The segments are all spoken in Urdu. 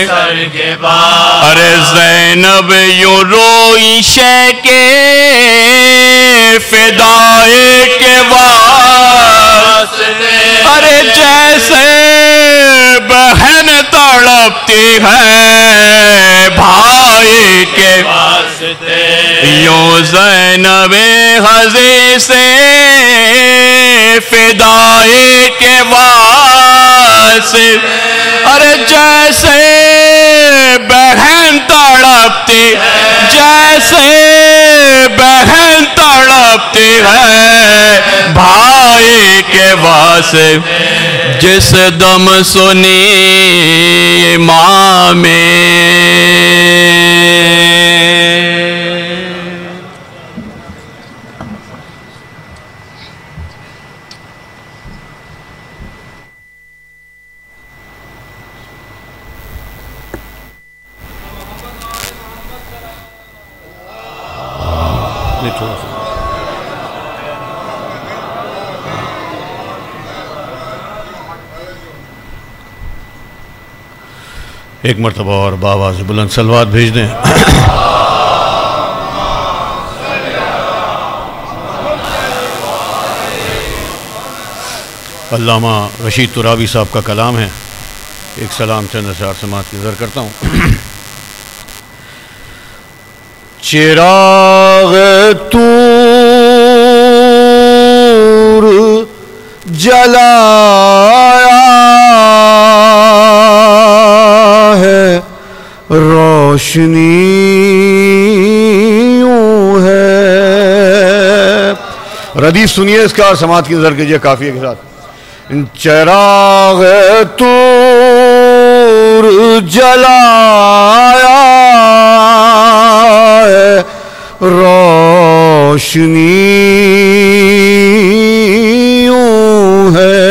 سر کے بعد ارے زینب یوں روئی شے کے فدائے کے واسطے ارے جیسے بہن تڑپتی ہے بھائی کے واسطے یوں زینب حضی سے فدائے کے واسطے ارے جیسے بہن تڑپتی جیسے بہن تڑپتی ہے بھائی کے واسطے جس دم سنی امام ایک مرتبہ اور بآواز بلند صلوات بھیج دیں علامہ رشید ترابی صاحب کا کلام ہے، ایک سلام چند اشعار سماعت کی ذکر کرتا ہوں۔ چراغ طور جلایا ہے روشنی یوں ہے۔ ردیف سنیے اس کا اور سماعت کی ذکر کیجئے قافیے کے ساتھ۔ چراغ طور جلایا ہے روشنی یوں ہے،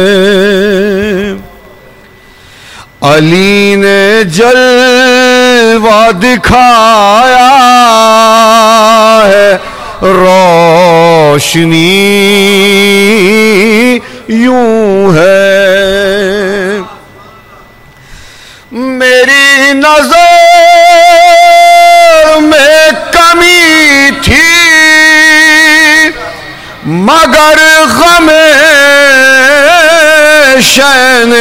علی نے جلوہ دکھایا ہے روشنی یوں ہے، میری نظر میں کمی تھی مگر غم شین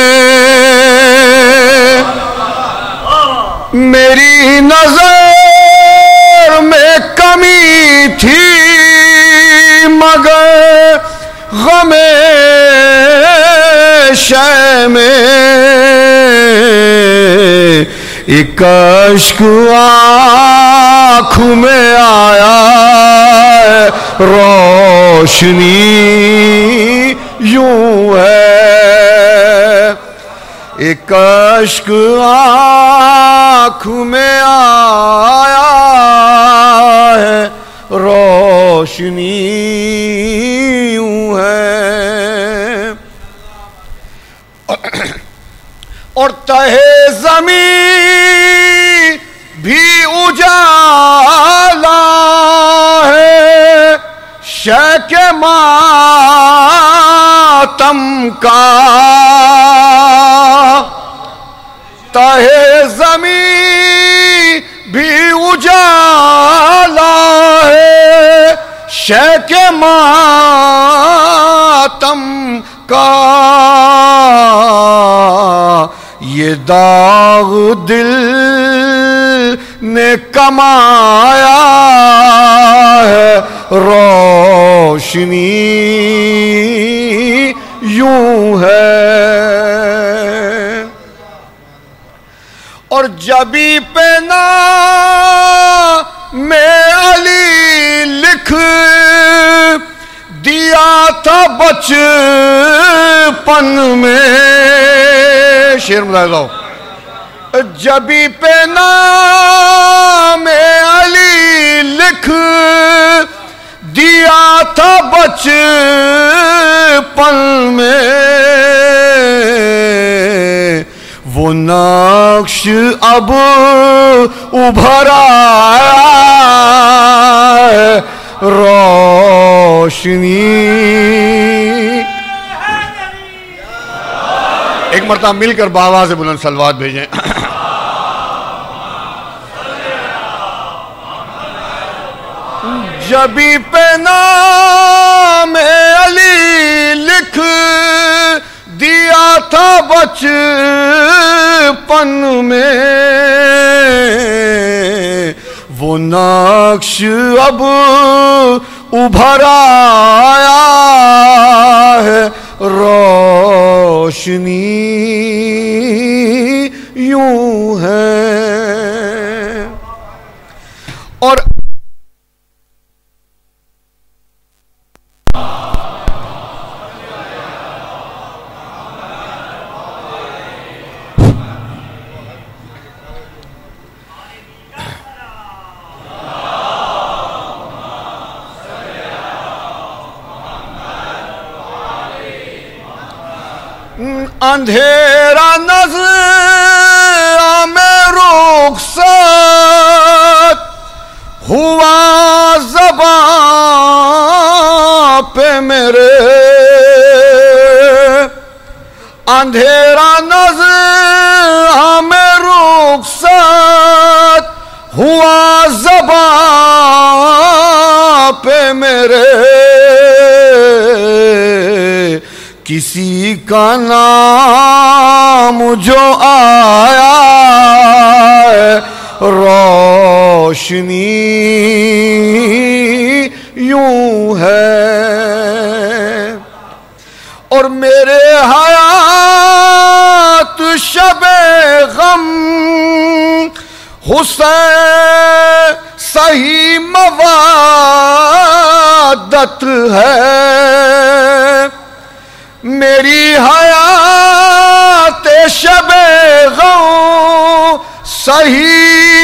میری نظر میں کمی تھی مگر غم شے میں ایک اشک آنکھوں میں آیا ہے روشنی یوں ہے، ایک اشک آنکھوں میں آیا ہے روشنی یوں ہے، اور تہ زمین بھی اجالا ہے شے کے ماتم کا، تہ زمین بھی اجالا ہے شے کے ماتم کا، یہ داغ دل نے کمایا ہے روشنی یوں ہے، اور جبی پہ نام علی لکھ دیا تھا بچپن میں، شعر ملاحظہ ہو، جبی پہ نام علی لکھ دیا تھا بچپن میں، وہ نقش اب ابھر آیا ہے روشنی، ایک مرتبہ مل کر بآواز بلند صلوات بھیجیں۔ جبی پہ نام علی لکھ دیا تھا بچپن میں، وہ نقش اب ابھر آیا ہے، روشنی یوں ہے۔ اور اندھیرا نظر میں رخصت ہوا زباں پہ میرے، اندھیرا نظر میں رخصت ہوا زباں پہ میرے، کسی کا نام جو آیا ہے، روشنی یوں ہے۔ اور میرے حیات شب غم حسین صحیح موادت ہے، میری حیات شب غم صحیح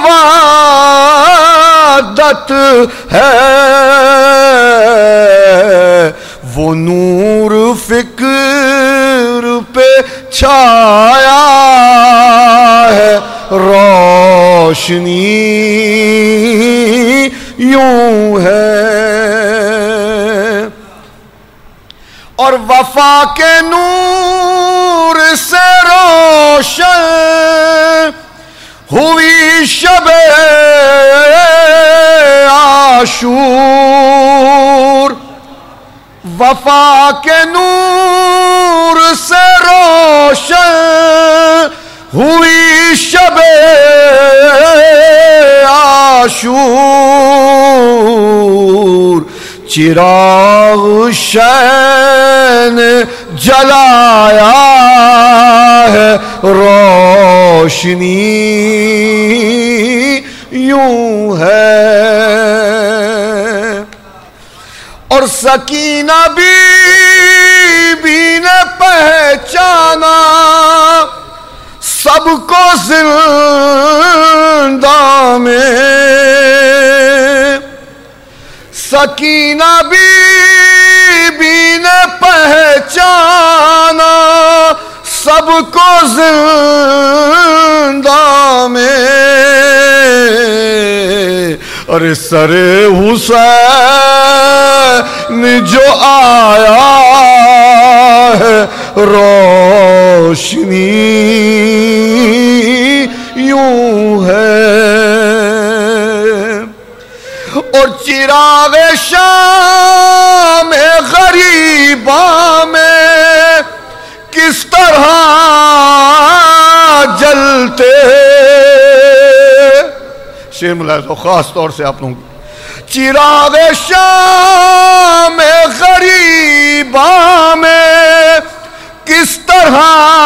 موادت ہے، وہ نور فکر پہ چھایا ہے، روشنی یوں ہے۔ اور وفا کے نور سے روشن ہوئی شب عاشور، وفا کے نور سے روشن ہوئی شب عاشور، چراغ شین جلایا ہے، روشنی یوں ہے۔ اور سکینہ بی بی نے پہچانا سب کو زندہ میں، سکینہ بی بی نے پہچانا سب کو زندہ میں، ارے سر حسین جو آیا ہے، روشنی یوں ہے۔ اور چراغ شام غریباں میں کس طرح جلتے، شیر ملاحظہ خاص طور سے آپ لوگوں، چراغ شام غریباں میں کس طرح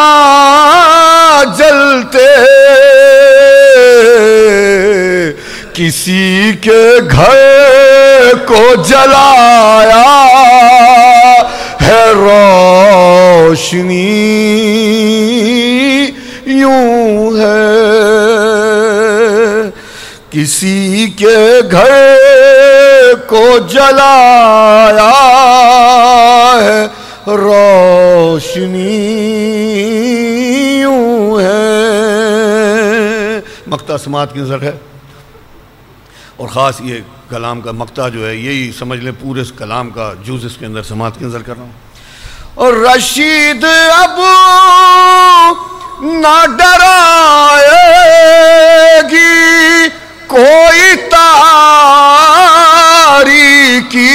جلتے، کسی کے گھر کو جلایا ہے، روشنی یوں ہے۔ کسی کے گھر کو جلایا ہے، روشنی یوں ہے۔ مقطع سماعت کی نظر ہے، اور خاص یہ کلام کا مقطع جو ہے یہی سمجھ لیں پورے اس کلام کا جز اس کے اندر سماعت کی نظر کر رہا ہوں۔ اور رشید اب نہ ڈرائے گی کوئی تاریکی، کی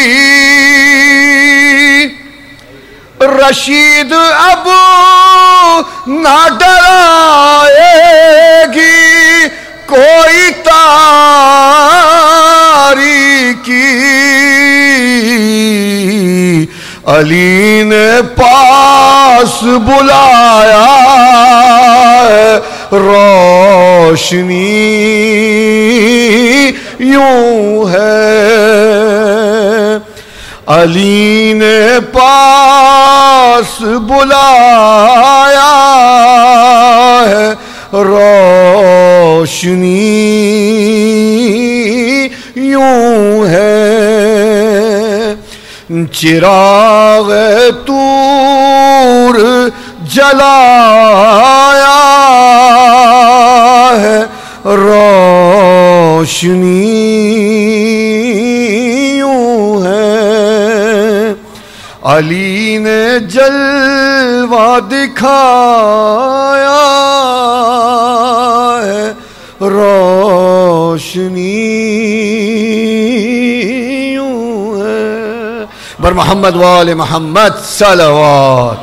رشید اب نہ ڈرائے گی کوئی تاریکی علی نے پاس بلایا ہے روشنی یوں ہے علی نے پاس بلایا ہے روشنی یوں ہے چراغ طور جلایا ہے روشنی یوں ہے علی نے جلوہ دکھایا ہے روشنی یوں ہے بر محمد وآل محمد صلوات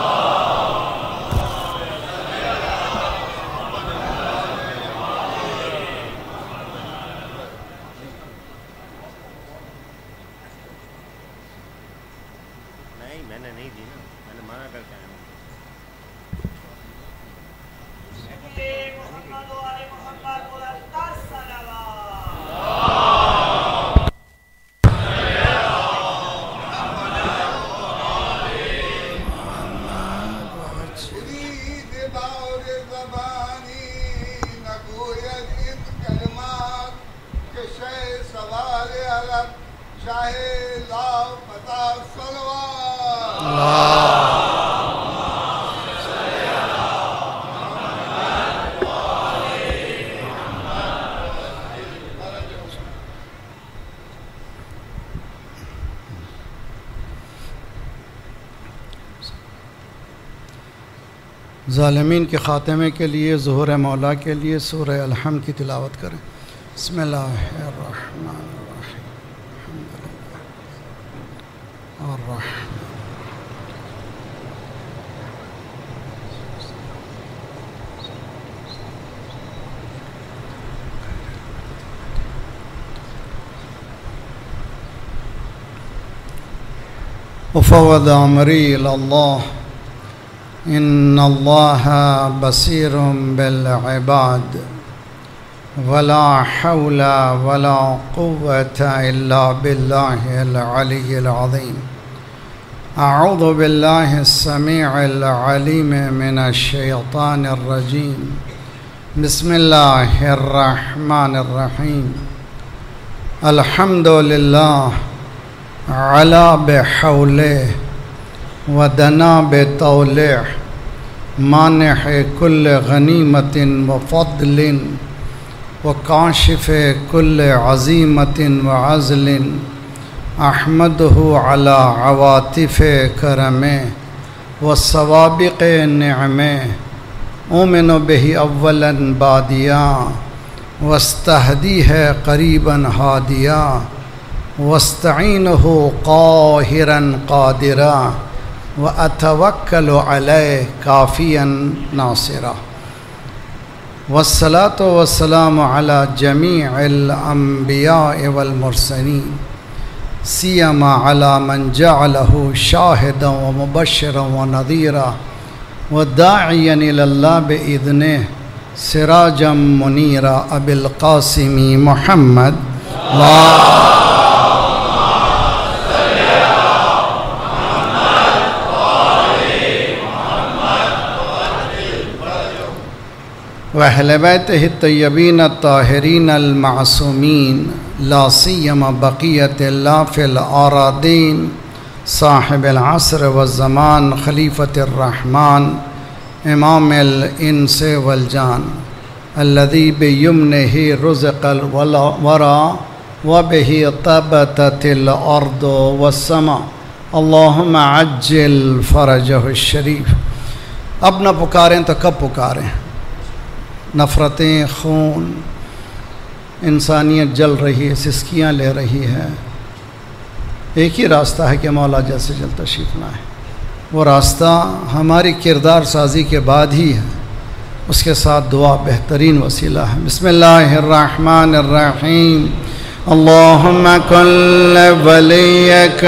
ظالمین کے خاتمے کے لیے ظہور مولا کے لیے سورہ الحمد کی تلاوت کریں بسم اللہ الرحمن الرحیم الرحمن وفوض امری الی اللہ ان اللہ بصیر بالعباد ولا حول ولا قوة الا باللہ العلی العظیم اعوذ باللہ السمیع العلیم من الشیطان الرجیم بسم اللہ الرحمن الرحیم الحمد للہ علا بحولہ ودنا بطولہ مانح کل غنیمت وفضل وکاشف کل عظیمت وعزل احمدہ علی عواطف کرم وسوابق نعم اومن بہ اولا بادیا واستہدیہ قریبا ہادیا واستعینہ قاہرا قادرا وَأَتَوَكَّلُ عَلَيْهِ كَافِيًا نَاصِرًا والصلاة والسلام على جميع الأنبياء والمرسلين سيما على من جعله شاهدا ومبشرا ونذيرا وداعيا إلى الله بإذنه سراجا منيرا أبي القاسم محمد وأهل بيته الطيبين الطاهرين المعصومين لا سيما بقية الله في الأراضين صاحب العصر والزمان خليفة الرحمن إمام الإنس والجان الذي بيمنه رزق الورى وبه طبتت الأرض والسماء اللهم عجل فرجه الشريف. اب نہ پکاریں تو کب پکاریں؟ نفرتیں، خون، انسانیت جل رہی ہے، سسکیاں لے رہی ہے، ایک ہی راستہ ہے کہ مولا جیسے جلد تشریف لائیں. وہ راستہ ہماری کردار سازی کے بعد ہی ہے. اس کے ساتھ دعا بہترین وسیلہ ہے. بسم اللہ الرحمن الرحیم. اللہم کل ولیک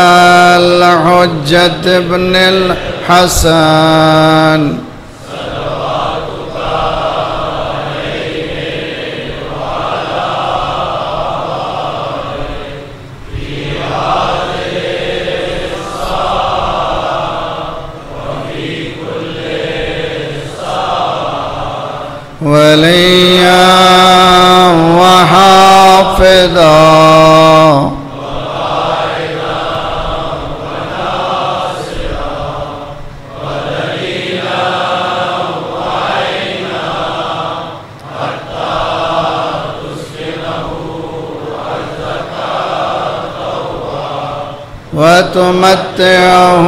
الحجۃ ابن الحسن ولیّا وحافظا وتمتعه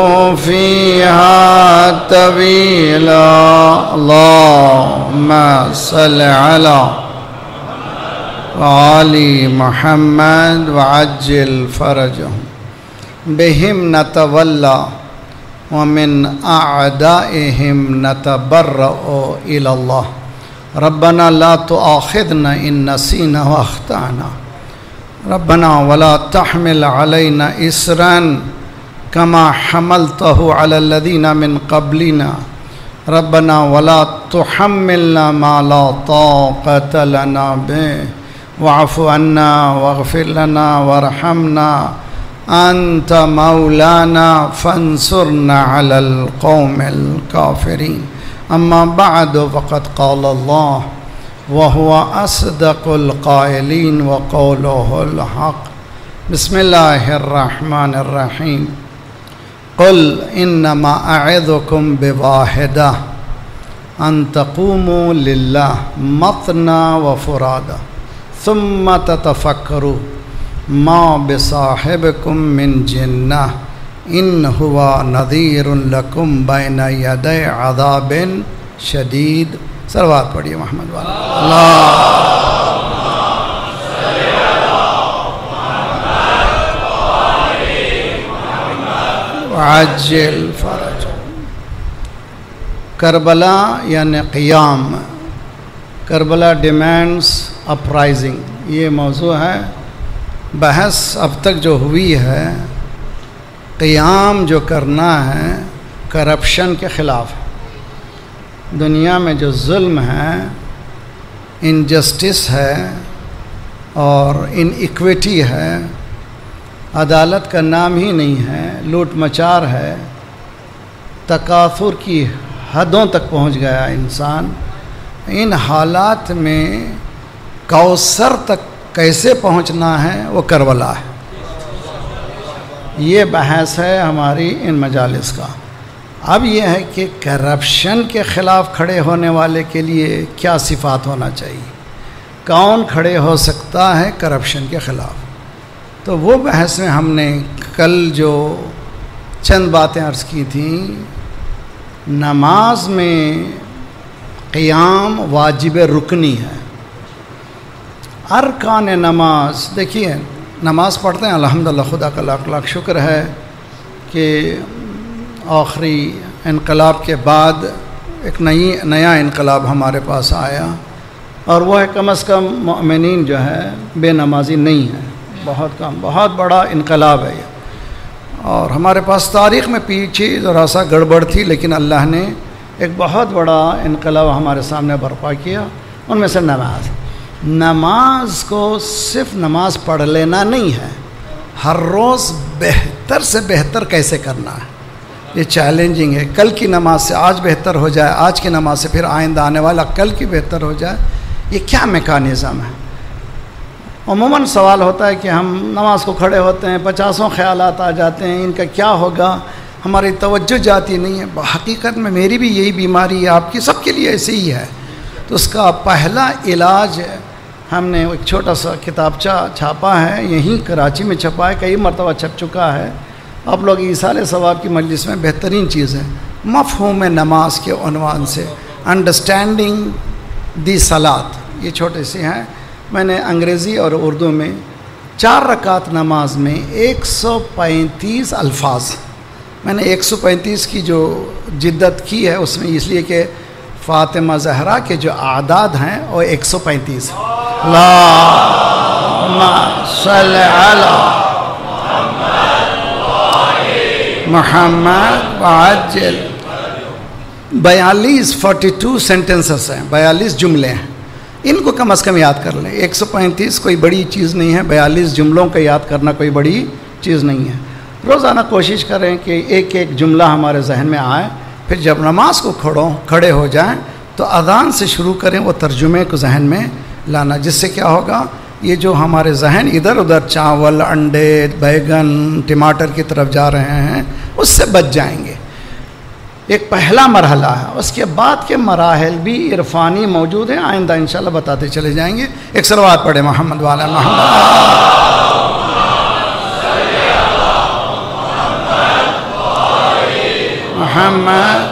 فيها طويلا. اللهم صل على وعلي محمد وعجل فرجهم. بهم نتولى ومن أعدائهم نتبرأ إلى الله. ربنا لا تؤاخذنا إن نسينا وأخطأنا. ربنا ولا تحمل علينا إصرا كما حملته على الذين من قبلنا. ربنا ولا تحملنا ما لا طاقة لنا به واعف عنا واغفر لنا وارحمنا أنت مولانا فانصرنا على القوم الكافرين. أما بعد فقد قال الله وهو أصدق القائلين وقوله الحق. بسم الله الرحمن الرحيم. قل إنما أعظكم بواحدة أن تقوموا لله مثنى وفرادى ثم تتفكروا ما بصاحبكم من جنة إن هو نذير لكم بين يدي عذاب شديد. صلوات پڑھیے محمد والا. اللہ وعجل فرج. کربلا یعنی قیام. Karbala demands uprising. یہ موضوع ہے. بحث اب تک جو ہوئی ہے قیام جو کرنا ہے کرپشن کے خلاف ہے. دنیا میں جو ظلم ہے، انجسٹس ہے اور ان ایکویٹی ہے، عدالت کا نام ہی نہیں ہے، لوٹ مچار ہے، تکاثر کی حدوں تک پہنچ گیا انسان. ان حالات میں کوثر تک کیسے پہنچنا ہے وہ کربلا ہے. یہ بحث ہے ہماری ان مجالس کا. اب یہ ہے کہ کرپشن کے خلاف کھڑے ہونے والے کے لیے کیا صفات ہونا چاہیے، کون کھڑے ہو سکتا ہے کرپشن کے خلاف. تو وہ بحث میں ہم نے کل جو چند باتیں عرض کی تھیں. نماز میں قیام واجب رکنی ہے. ارکان نماز دیکھیے، نماز پڑھتے ہیں الحمدللہ، خدا کا لاکھ لاکھ شکر ہے کہ آخری انقلاب کے بعد ایک نیا انقلاب ہمارے پاس آیا، اور وہ ہے کم از کم مومنین جو ہے بے نمازی نہیں ہے. بہت کم، بہت بڑا انقلاب ہے یہ. اور ہمارے پاس تاریخ میں پیچھے ذرا سا گڑبڑ تھی، لیکن اللہ نے ایک بہت بڑا انقلاب ہمارے سامنے برپا کیا. ان میں سے نماز کو صرف نماز پڑھ لینا نہیں ہے، ہر روز بہتر سے بہتر کیسے کرنا ہے. یہ چیلنجنگ ہے. کل کی نماز سے آج بہتر ہو جائے، آج کی نماز سے پھر آئندہ آنے والا کل کی بہتر ہو جائے. یہ کیا میکانزم ہے؟ عموماً سوال ہوتا ہے کہ ہم نماز کو کھڑے ہوتے ہیں، 50 خیالات آ جاتے ہیں، ان کا کیا ہوگا، ہماری توجہ جاتی نہیں ہے. حقیقت میں میری بھی یہی بیماری ہے، آپ کی سب کے لیے ایسے ہی ہے. تو اس کا پہلا علاج ہم نے ایک چھوٹا سا کتابچہ چھاپا ہے، یہیں کراچی میں چھپا ہے، کئی مرتبہ چھپ چکا ہے. آپ لوگ ایصال ثواب کی مجلس میں بہترین چیز ہے. مفہوم نماز کے عنوان سے انڈرسٹینڈنگ دی صلات، یہ چھوٹے سے ہیں. میں نے انگریزی اور اردو میں 4 رکعت نماز میں 135 الفاظ. میں نے 135 کی جو جدت کی ہے اس میں اس لیے کہ فاطمہ زہرا کے جو اعداد ہیں وہ 135. اللہم صلی علی محمد وعجل. 42 سینٹنسز ہیں, 42 جملے ہیں. ان کو کم از کم یاد کر لیں. 135 کوئی بڑی چیز نہیں ہے, 42 جملوں کا یاد کرنا کوئی بڑی چیز نہیں ہے. روزانہ کوشش کریں کہ ایک ایک جملہ ہمارے ذہن میں آئے. پھر جب نماز کو کھڑے ہو جائیں تو اذان سے شروع کریں وہ ترجمے کو ذہن میں لانا, جس سے کیا ہوگا, یہ جو ہمارے ذہن ادھر ادھر چاول, انڈے, بیگن, ٹماٹر کی طرف جا رہے ہیں اس سے بچ جائیں گے. ایک پہلا مرحلہ ہے. اس کے بعد کے مراحل بھی عرفانی موجود ہیں, آئندہ انشاءاللہ بتاتے چلے جائیں گے. ایک صلوات پڑھے محمد والا محمد. محمد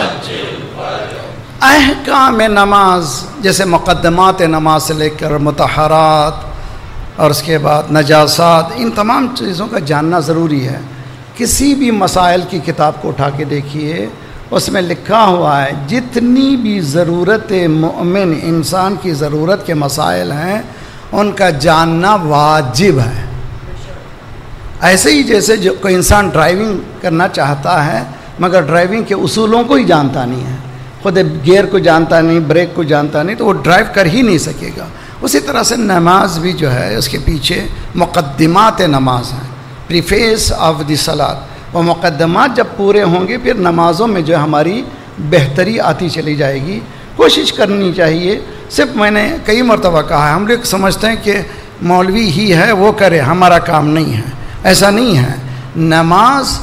احکام نماز جیسے مقدمات نماز سے لے کر مطہرات اور اس کے بعد نجاسات, ان تمام چیزوں کا جاننا ضروری ہے. کسی بھی مسائل کی کتاب کو اٹھا کے دیکھیے, اس میں لکھا ہوا ہے جتنی بھی ضرورت مومن انسان کی ضرورت کے مسائل ہیں ان کا جاننا واجب ہے. ایسے ہی جیسے جو کوئی انسان ڈرائیونگ کرنا چاہتا ہے مگر ڈرائیونگ کے اصولوں کو ہی جانتا نہیں ہے, خود گیئر کو جانتا نہیں, بریک کو جانتا نہیں, تو وہ ڈرائیو کر ہی نہیں سکے گا. اسی طرح سے نماز بھی جو ہے اس کے پیچھے مقدمات نماز ہیں, پریفیس آف دی صلاۃ. وہ مقدمات جب پورے ہوں گے پھر نمازوں میں جو ہماری بہتری آتی چلی جائے گی. کوشش کرنی چاہیے. صرف میں نے کئی مرتبہ کہا ہے, ہم لوگ سمجھتے ہیں کہ مولوی ہی ہے وہ کرے, ہمارا کام نہیں ہے. ایسا نہیں ہے. نماز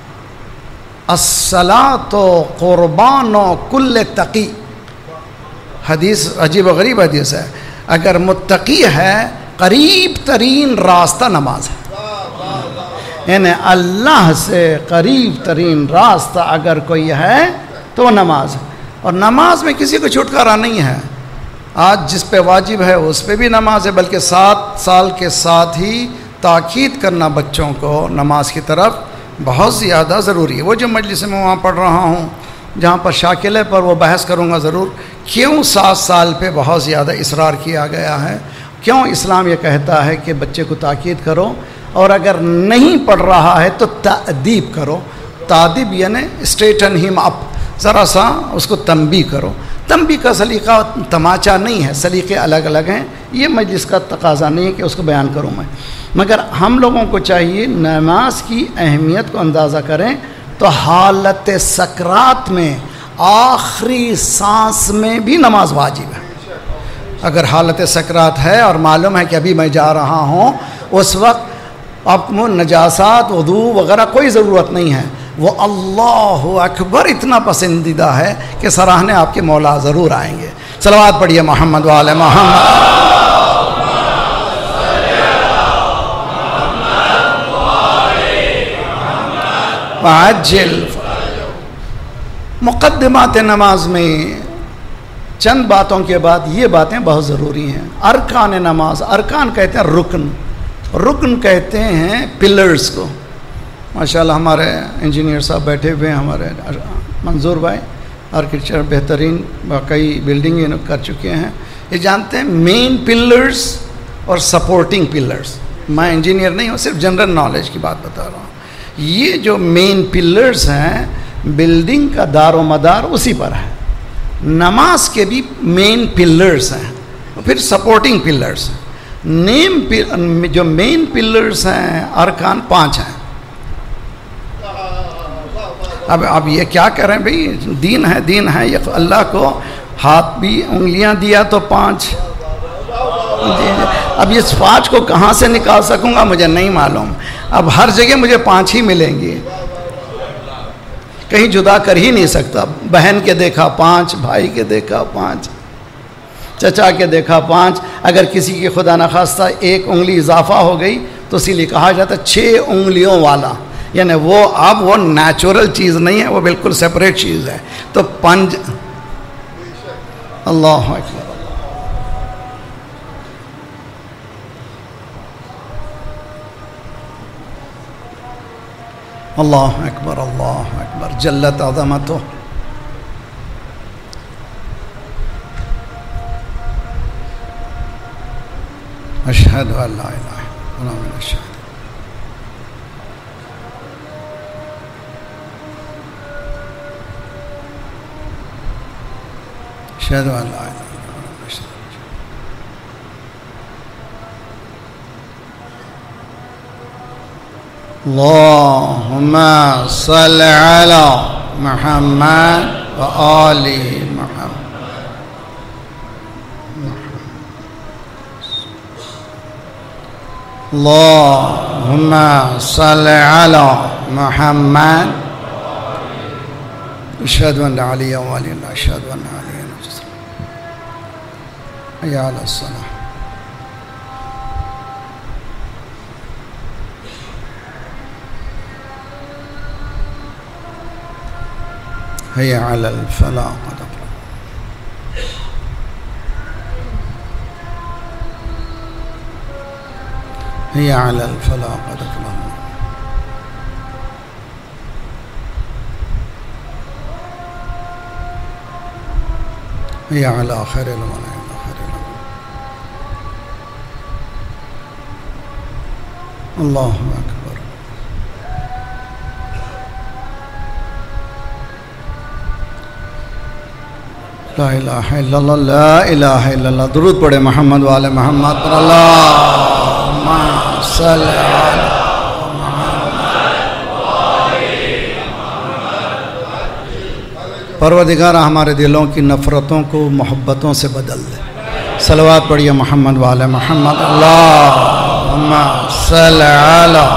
الصلاۃ قربان کل تقی, حدیث عجیب و غریب حدیث ہے. اگر متقی ہے قریب ترین راستہ نماز ہے, یعنی اللہ سے قریب ترین راستہ اگر کوئی ہے تو نماز ہے. اور نماز میں کسی کو چھٹکارا نہیں ہے. آج جس پہ واجب ہے اس پہ بھی نماز ہے, بلکہ 7 سال کے ساتھ ہی تاکید کرنا بچوں کو نماز کی طرف بہت زیادہ ضروری ہے. وہ جو مجلس میں وہاں پڑھ رہا ہوں جہاں پر شاکلے پر وہ بحث کروں گا ضرور, کیوں 7 سال پہ بہت زیادہ اصرار کیا گیا ہے, کیوں اسلام یہ کہتا ہے کہ بچے کو تاکید کرو, اور اگر نہیں پڑھ رہا ہے تو تأدیب کرو. تادیب یعنی اسٹریٹن ہم اپ, ذرا سا اس کو تنبیہ کرو. تنبیہ کا سلیقہ تماچا نہیں ہے, سلیقے الگ الگ ہیں. یہ مجلس کا تقاضا نہیں ہے کہ اس کو بیان کروں میں, مگر ہم لوگوں کو چاہیے نماز کی اہمیت کو اندازہ کریں. تو حالت سکرات میں آخری سانس میں بھی نماز واجب ہے. اگر حالت سکرات ہے اور معلوم ہے کہ ابھی میں جا رہا ہوں, اس وقت آپ کو نجاسات, وضو وغیرہ کوئی ضرورت نہیں ہے. وہ اللہ اکبر اتنا پسندیدہ ہے کہ سراہنے آپ کے مولا ضرور آئیں گے. صلوات پڑھیے محمد وعلی محمد. وعجل. مقدمات نماز میں چند باتوں کے بعد یہ باتیں بہت ضروری ہیں. ارکان نماز, ارکان کہتے ہیں رکن, رکن کہتے ہیں پلرز کو. ماشاءاللہ ہمارے انجینئر صاحب بیٹھے ہوئے ہیں, ہمارے منظور بھائی آرکیٹیکچر بہترین واقعی بلڈنگ کر چکے ہیں. یہ جانتے ہیں مین پلرز اور سپورٹنگ پلرز. میں انجینئر نہیں ہوں, صرف جنرل نالج کی بات بتا رہا ہوں. یہ جو مین پلرز ہیں بلڈنگ کا دار و مدار اسی پر ہے. نماز کے بھی مین پلرز ہیں, پھر سپورٹنگ پلرز ہیں. جو مین پلرز ہیں ارکان 5 ہیں. اب یہ کیا کریں بھئی, دین ہے, دین ہے. یہ اللہ کو ہاتھ بھی انگلیاں دیا تو 5. اب اس 5 کو کہاں سے نکال سکوں گا مجھے نہیں معلوم. اب ہر جگہ مجھے 5 ہی ملیں گی, کہیں جدا کر ہی نہیں سکتا. بہن کے دیکھا 5, بھائی کے دیکھا 5, چچا کے دیکھا 5. اگر کسی کی خدا نخواستہ 1 انگلی اضافہ ہو گئی تو اسی لیے کہا جاتا 6 انگلیوں والا, یعنی وہ اب وہ نیچرل چیز نہیں ہے, وہ بالکل سپریٹ چیز ہے. تو 5. اللہ اکبر. اللہ اکبر جلت عظمتہ. اشہد ان لا الہ الا اللہ من الشہداء. اشہد ان لا الہ الا اللہ من الشہداء. اللہم صل علی محمد و آل محمد. اللہم صل علی محمد. اشہد ان علی ولی اللہ. اشہد ان علی حی علی الصلاۃ. حی علی الفلاح. حی علی الفلاح قد افلح. حی علی خیر الامم. اللہ اکبر. لا الہ الا اللہ. لا الہ الا اللہ. درود پڑھے محمد وعلی محمد پر. اللہم صل علی پروردگار ہمارے دلوں کی نفرتوں کو محبتوں سے بدل دے. صلوات پڑھیے محمد وعلی محمد. اللہم صل علی.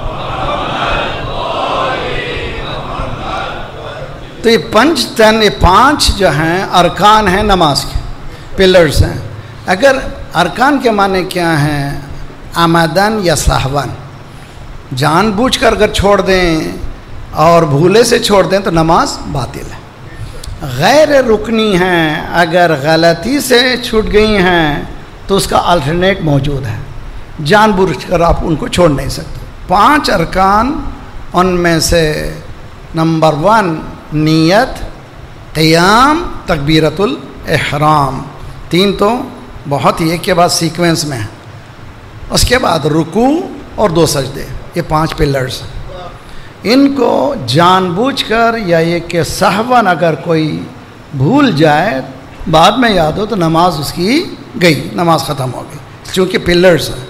تو یہ پانچ جو ہیں ارکان ہیں نماز کے، پلرز ہیں. اگر ارکان کے معنی کیا ہیں؟ عمدن یا سہون، جان بوجھ کر اگر چھوڑ دیں اور بھولے سے چھوڑ دیں تو نماز باطل ہے. غیر رکنی ہیں، اگر غلطی سے چھوٹ گئی ہیں تو اس کا الٹرنیٹ موجود ہے، جان بوجھ کر آپ ان کو چھوڑ نہیں سکتے. 5 ارکان، ان میں سے نمبر 1 نیت، قیام، تکبیرۃ الاحرام. 3 تو بہت ہی ایک کے بعد سیکوینس میں ہیں. اس کے بعد رکوع اور 2 سجدے. یہ 5 پلرز ہیں. ان کو جان بوجھ کر یا یہ کہ سہون اگر کوئی بھول جائے بعد میں یاد ہو تو نماز اس کی گئی، نماز ختم ہو گئی، چونکہ پلرز ہیں.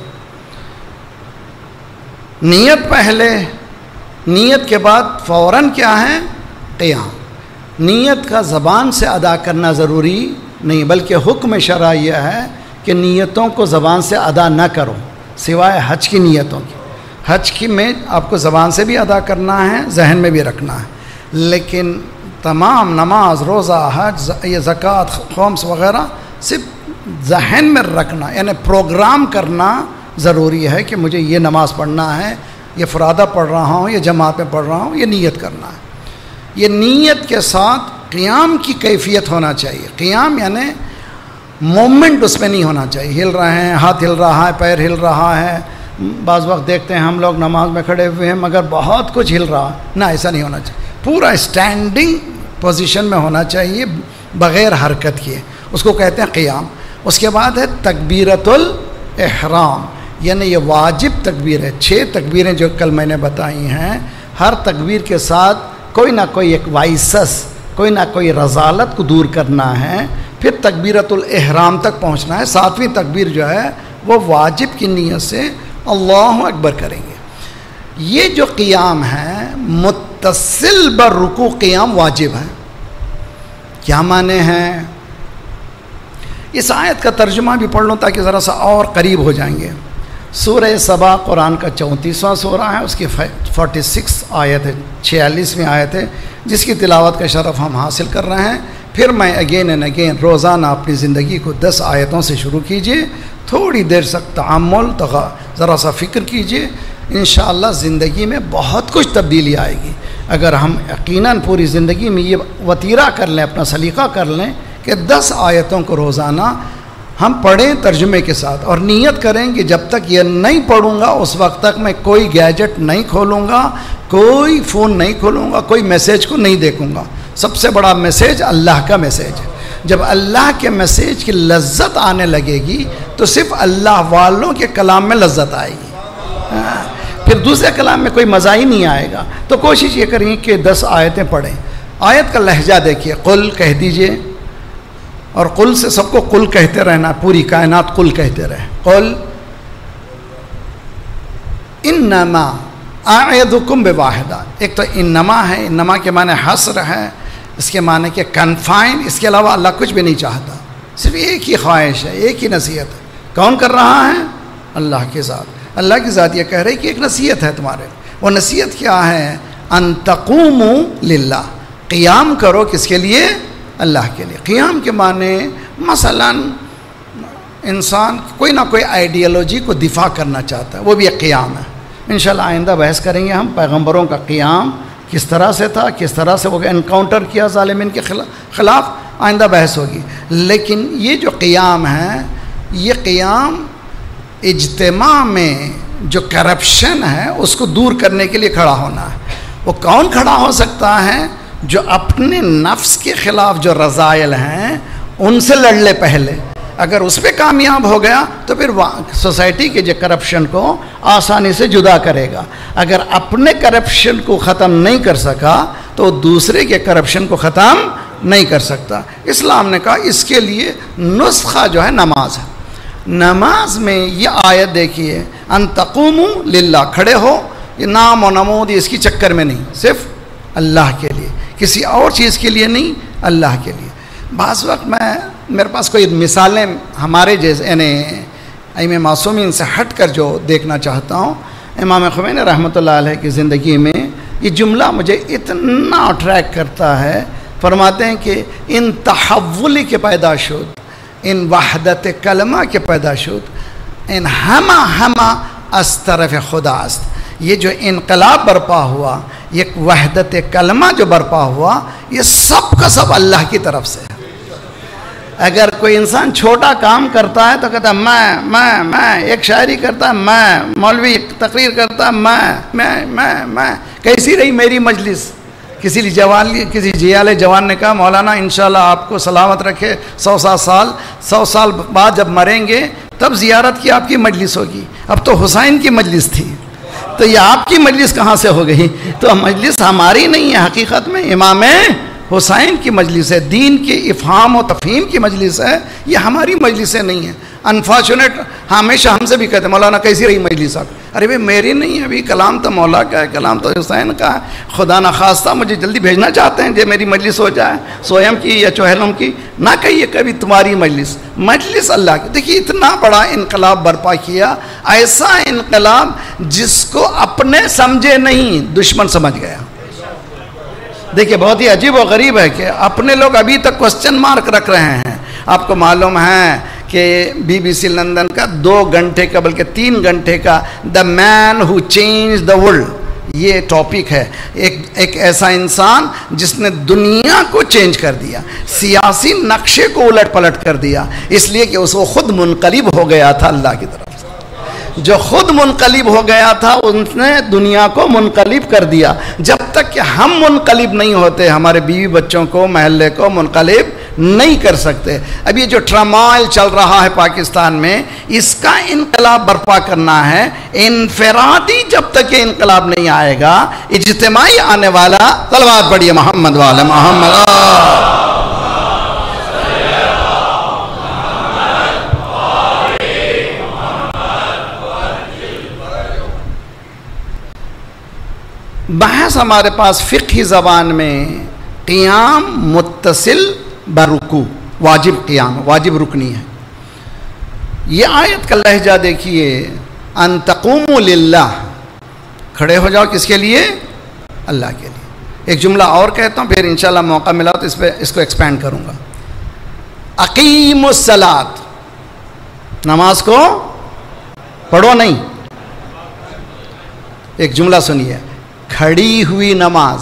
نیت پہلے، نیت کے بعد فوراً کیا ہے؟ قیام. نیت کا زبان سے ادا کرنا ضروری نہیں، بلکہ حکم شرع یہ ہے کہ نیتوں کو زبان سے ادا نہ کرو سوائے حج کی نیتوں کی. حج کی میں آپ کو زبان سے بھی ادا کرنا ہے، ذہن میں بھی رکھنا ہے، لیکن تمام نماز، روزہ، حج، یہ زکوٰۃ، خمس وغیرہ صرف ذہن میں رکھنا، یعنی پروگرام کرنا ضروری ہے کہ مجھے یہ نماز پڑھنا ہے، یہ فرادہ پڑھ رہا ہوں، یہ جماعت میں پڑھ رہا ہوں، یہ نیت کرنا ہے. یہ نیت کے ساتھ قیام کی کیفیت ہونا چاہیے. قیام یعنی مومنٹ اس میں نہیں ہونا چاہیے، ہل رہے ہیں، ہاتھ ہل رہا ہے، پیر ہل رہا ہے. بعض وقت دیکھتے ہیں ہم لوگ نماز میں کھڑے ہوئے ہیں مگر بہت کچھ ہل رہا ہے. نہ، ایسا نہیں ہونا چاہیے. پورا اسٹینڈنگ پوزیشن میں ہونا چاہیے بغیر حرکت کیے، اس کو کہتے ہیں قیام. اس کے بعد ہے تکبیرۃ الاحرام، یعنی یہ واجب تکبیر ہے. 6 تکبیریں جو کل میں نے بتائی ہیں، ہر تکبیر کے ساتھ کوئی نہ کوئی ایک وائسس، کوئی نہ کوئی رذالت کو دور کرنا ہے. پھر تکبیرۃ الاحرام تک پہنچنا ہے. 7ویں تکبیر جو ہے وہ واجب کی نیت سے اللہ اکبر کریں گے. یہ جو قیام ہے متصل بالرکوع قیام واجب ہے. کیا معنی ہیں؟ اس آیت کا ترجمہ بھی پڑھ لوں تاکہ ذرا سا اور قریب ہو جائیں گے. سورہ سبا قرآن کا 34واں سورہ ہے، اس کی 46 آیت ہے، 46ویں آیت ہے، جس کی تلاوت کا شرف ہم حاصل کر رہے ہیں. پھر میں اگین اینڈ اگین روزانہ اپنی زندگی کو 10 آیتوں سے شروع کیجئے، تھوڑی دیر تک تعامل، ذرا سا فکر کیجئے. انشاءاللہ زندگی میں بہت کچھ تبدیلی آئے گی اگر ہم یقیناً پوری زندگی میں یہ وتیرہ کر لیں، اپنا سلیقہ کر لیں کہ 10 آیتوں کو روزانہ ہم پڑھیں ترجمے کے ساتھ اور نیت کریں کہ جب تک یہ نہیں پڑھوں گا اس وقت تک میں کوئی گیجٹ نہیں کھولوں گا، کوئی فون نہیں کھولوں گا، کوئی میسیج کو نہیں دیکھوں گا۔ سب سے بڑا میسیج اللہ کا میسیج ہے۔ جب اللہ کے میسیج کی لذت آنے لگے گی تو صرف اللہ والوں کے کلام میں لذت آئے گی، پھر دوسرے کلام میں کوئی مزہ ہی نہیں آئے گا۔ تو کوشش یہ کریں کہ 10 آیتیں پڑھیں۔ آیت کا لہجہ دیکھیے، قل کہہ دیجئے، اور قل سے سب کو قل کہتے رہنا، پوری کائنات قل کہتے رہے۔ قل انما اعظکم بواحدہ، ایک تو انما ہے، انما کے معنی حصر ہے، اس کے معنی کہ کنفائن، اس کے علاوہ اللہ کچھ بھی نہیں چاہتا، صرف ایک ہی خواہش ہے، ایک ہی نصیحت ہے۔ کون کر رہا ہے؟ اللہ کی ذات۔ اللہ کی ذات یہ کہہ رہی کہ ایک نصیحت ہے تمہارے، وہ نصیحت کیا ہے؟ ان تقوموا للہ، قیام کرو کس کے لیے؟ اللہ کے لیے۔ قیام کے معنی مثلا انسان کوئی نہ کوئی آئیڈیالوجی کو دفاع کرنا چاہتا ہے، وہ بھی ایک قیام ہے۔ انشاءاللہ آئندہ بحث کریں گے ہم پیغمبروں کا قیام کس طرح سے تھا، کس طرح سے وہ انکاؤنٹر کیا ظالمین کے خلاف، آئندہ بحث ہوگی۔ لیکن یہ جو قیام ہے، یہ قیام اجتماع میں جو کرپشن ہے اس کو دور کرنے کے لیے کھڑا ہونا ہے۔ وہ کون کھڑا ہو سکتا ہے؟ جو اپنے نفس کے خلاف جو رذائل ہیں ان سے لڑ لے پہلے، اگر اس پہ کامیاب ہو گیا تو پھر سوسائٹی کے جو کرپشن کو آسانی سے جدا کرے گا۔ اگر اپنے کرپشن کو ختم نہیں کر سکا تو دوسرے کے کرپشن کو ختم نہیں کر سکتا۔ اسلام نے کہا اس کے لیے نسخہ جو ہے نماز ہے۔ نماز میں یہ آیت دیکھیے، ان تقوموا للہ، کھڑے ہو، یہ نام و نمود اس کی چکر میں نہیں، صرف اللہ کے لیے، کسی اور چیز کے لیے نہیں، اللہ کے لیے۔ بعض وقت میرے پاس کوئی مثالیں ہمارے جیسے یعنی ائمہ معصومین سے ہٹ کر جو دیکھنا چاہتا ہوں۔ امام خمینی رحمۃ اللہ علیہ کی زندگی میں یہ جملہ مجھے اتنا اٹریکٹ کرتا ہے، فرماتے ہیں کہ ان تحولی کے پیدا شد، ان وحدت کلمہ کے پیدا شد، ان ہما از طرف خدا است۔ یہ جو انقلاب برپا ہوا، یہ وحدت کلمہ جو برپا ہوا، یہ سب کا سب اللہ کی طرف سے ہے۔ اگر کوئی انسان چھوٹا کام کرتا ہے تو کہتا ہے میں، ایک شاعری کرتا ہے میں، مولوی تقریر کرتا ہے میں، کیسی رہی میری مجلس؟ کسی جیال جوان نے کہا مولانا انشاءاللہ آپ کو سلامت رکھے 100 سال بعد جب مریں گے تب زیارت کی آپ کی مجلس ہوگی، اب تو حسین کی مجلس تھی تو یہ آپ کی مجلس کہاں سے ہو گئی؟ تو مجلس ہماری نہیں ہے، حقیقت میں امام حسین کی مجلس ہے، دین کے افہام و تفہیم کی مجلس ہے، یہ ہماری مجلسیں نہیں ہیں۔ انفارچونیٹ ہمیشہ ہم سے بھی کہتے ہیں مولانا کیسی رہی مجلس آپ؟ ارے بھائی میری نہیں ہے، ابھی کلام تو مولا کا ہے، کلام تو حسین کا ہے، خدا نخواستہ مجھے جلدی بھیجنا چاہتے ہیں جو میری مجلس ہو جائے، سویم کی یا چوہلم کی، نہ کہیے کبھی تمہاری مجلس اللہ کی۔ دیکھیے اتنا بڑا انقلاب برپا کیا، ایسا انقلاب جس کو اپنے سمجھے نہیں دشمن سمجھ گیا۔ دیکھیے بہت ہی عجیب و غریب ہے کہ اپنے لوگ ابھی تک کوسچن مارک رکھ رہے ہیں۔ آپ کو معلوم ہے کہ BBC لندن کا 2 گھنٹے کا بلکہ 3 گھنٹے کا the man who change the world, یہ ٹاپک ہے، ایک ایسا انسان جس نے دنیا کو چینج کر دیا، سیاسی نقشے کو الٹ پلٹ کر دیا، اس لیے کہ وہ خود منقلب ہو گیا تھا اللہ کی طرف سے۔ جو خود منقلب ہو گیا تھا اس نے دنیا کو منقلب کر دیا۔ جب تک کہ ہم منقلب نہیں ہوتے ہمارے بیوی بچوں کو، محلے کو منقلب نہیں کر سکتے۔ اب یہ جو ٹرمائل چل رہا ہے پاکستان میں، اس کا انقلاب برپا کرنا ہے۔ انفرادی جب تک یہ انقلاب نہیں آئے گا، اجتماعی آنے والا، صلوات پڑھیے محمد والے محمد۔ بحث ہمارے پاس فقہی زبان میں قیام متصل برکوع، واجب قیام، واجب رکنی ہے۔ یہ آیت کا لہجہ دیکھیے، ان تقوموا للہ، کھڑے ہو جاؤ کس کے لیے؟ اللہ کے لیے۔ ایک جملہ اور کہتا ہوں، پھر انشاءاللہ موقع ملا تو اس کو ایکسپینڈ کروں گا۔ اقیموا الصلاۃ، نماز کو پڑھو نہیں۔ ایک جملہ سنیے، کھڑی ہوئی نماز۔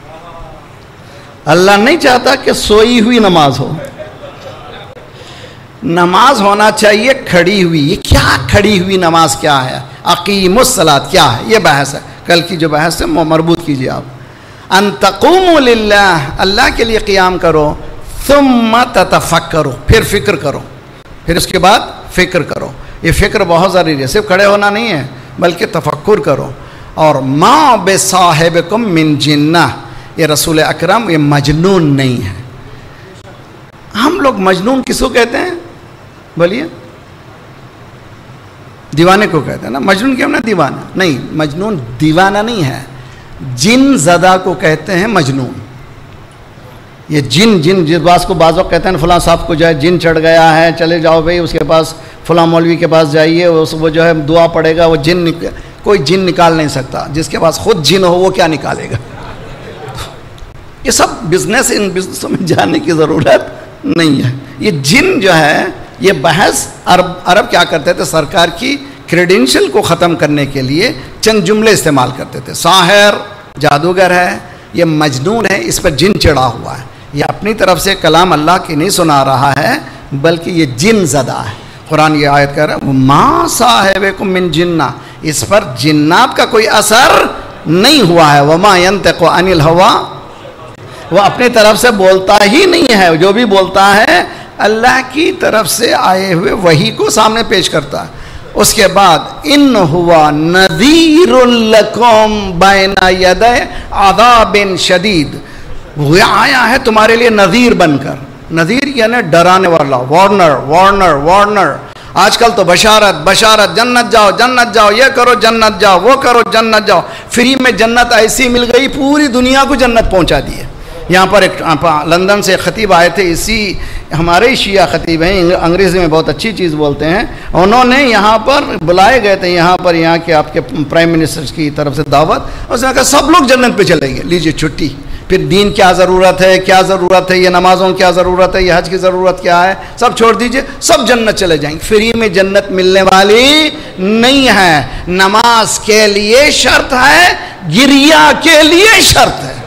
اللہ نہیں چاہتا کہ سوئی ہوئی نماز ہو، نماز ہونا چاہیے کھڑی ہوئی. یہ کیا کھڑی ہوئی نماز کیا ہے؟ اقیموا الصلاۃ کیا ہے؟ یہ بحث ہے. کل کی جو بحث ہے مربوط کیجیے آپ. ان تقوموا للہ، اللہ کے لیے قیام کرو. ثم تتفکروا، پھر فکر کرو، پھر اس کے بعد فکر کرو. یہ فکر بہت ضروری ہے، صرف کھڑے ہونا نہیں ہے بلکہ تفکر کرو. اور ما بصاحبکم من جنہ، یہ رسول اکرم یہ مجنون نہیں ہے. ہم لوگ مجنون کس کو کہتے ہیں؟ بولیے. دیوانے کو کہتے ہیں نا. مجنون کیا نا دیوانہ نہیں. مجنون دیوانہ نہیں ہے، جن زدہ کو کہتے ہیں مجنون. یہ جن جس بات کو بعض وقت کہتے ہیں فلاں صاحب کو جو ہے جن چڑھ گیا ہے، چلے جاؤ بھائی اس کے پاس، فلاں مولوی کے پاس جائیے، وہ جو ہے دعا پڑے گا. وہ جن کوئی جن نکال نہیں سکتا. جس کے پاس خود جن ہو وہ کیا نکالے گا؟ یہ سب بزنس، ان بزنسوں میں جانے کی ضرورت نہیں ہے. یہ جن جو ہے یہ بحث عرب کیا کرتے تھے؟ سرکار کی کریڈینشل کو ختم کرنے کے لیے چند جملے استعمال کرتے تھے. ساحر جادوگر ہے، یہ مجنون ہے، اس پر جن چڑھا ہوا ہے. یہ اپنی طرف سے کلام اللہ کی نہیں سنا رہا ہے بلکہ یہ جن زدہ ہے. قرآن یہ آیت کہہ رہا ہے ما صاحبکم من جنہ، اس پر جنات کا کوئی اثر نہیں ہوا ہے. وما ینطق عن الہویٰ، وہ اپنی طرف سے بولتا ہی نہیں ہے. جو بھی بولتا ہے اللہ کی طرف سے آئے ہوئے وحی کو سامنے پیش کرتا ہے. اس کے بعد ان ہوا نذیر لکم بین یدی عذاب شدید، وہ آیا ہے تمہارے لیے نذیر بن کر. نذیر یعنی ڈرانے والا، وارنر وارنر وارنر. آج کل تو بشارت، جنت جاؤ جنت جاؤ، یہ کرو جنت جاؤ، وہ کرو جنت جاؤ. فری میں جنت ایسی مل گئی، پوری دنیا کو جنت پہنچا دی ہے. یہاں پر ایک لندن سے خطیب آئے تھے، اسی ہمارے شیعہ خطیب ہیں، انگریزی میں بہت اچھی چیز بولتے ہیں. انہوں نے یہاں پر بلائے گئے تھے، یہاں کے آپ کے پرائم منسٹر کی طرف سے دعوت. اس نے کہا سب لوگ جنت پہ چلیں گے، لیجئے چھٹی. پھر دین کیا ضرورت ہے، کیا ضرورت ہے، یہ نمازوں کیا ضرورت ہے، یہ حج کی ضرورت کیا ہے، سب چھوڑ دیجئے، سب جنت چلے جائیں گے. فری میں جنت ملنے والی نہیں ہے. نماز کے لیے شرط ہے، گریا کے لیے شرط ہے.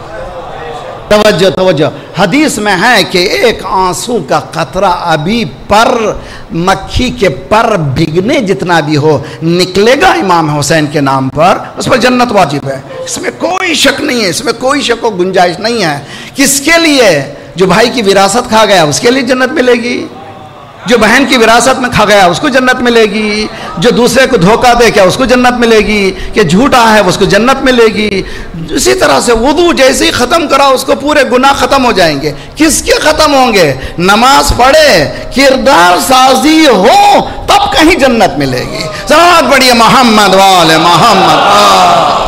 توجہ. حدیث میں ہے کہ ایک آنسو کا قطرہ ابھی پر مکھی کے پر بھگنے جتنا بھی ہو نکلے گا امام حسین کے نام پر، اس پر جنت واجب ہے. اس میں کوئی شک نہیں ہے، اس میں کوئی شک و گنجائش نہیں ہے. کس کے لیے؟ جو بھائی کی وراثت کھا گیا اس کے لیے جنت ملے گی، جو بہن کی وراثت میں کھا گیا اس کو جنت ملے گی، جو دوسرے کو دھوکہ دے کیا اس کو جنت ملے گی، کہ جھوٹا ہے اس کو جنت ملے گی. اسی طرح سے وضو جیسے ہی ختم کرا اس کو پورے گناہ ختم ہو جائیں گے. کس کے ختم ہوں گے؟ نماز پڑھے، کردار سازی ہو تب کہیں جنت ملے گی. صلوات پڑھیے محمد وآل محمد.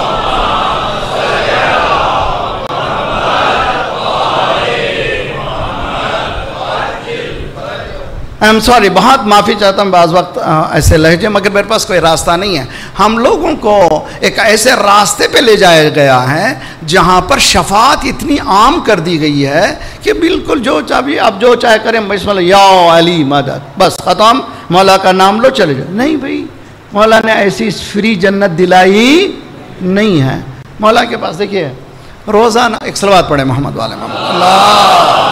I'm sorry، بہت معافی چاہتا ہوں بعض وقت ایسے لہجے، مگر میرے پاس کوئی راستہ نہیں ہے. ہم لوگوں کو ایک ایسے راستے پہ لے جایا گیا ہے جہاں پر شفاعت اتنی عام کر دی گئی ہے کہ بالکل جو چاہیے آپ جو چاہے کریں، بسم اللہ یا علی مدد، بس ختم. مولا کا نام لو چلے جاؤ. نہیں بھائی، مولا نے ایسی فری جنت دلائی نہیں ہے. مولا کے پاس دیکھیے روزانہ ایک صلوات پڑھے محمد والے محمد. اللہ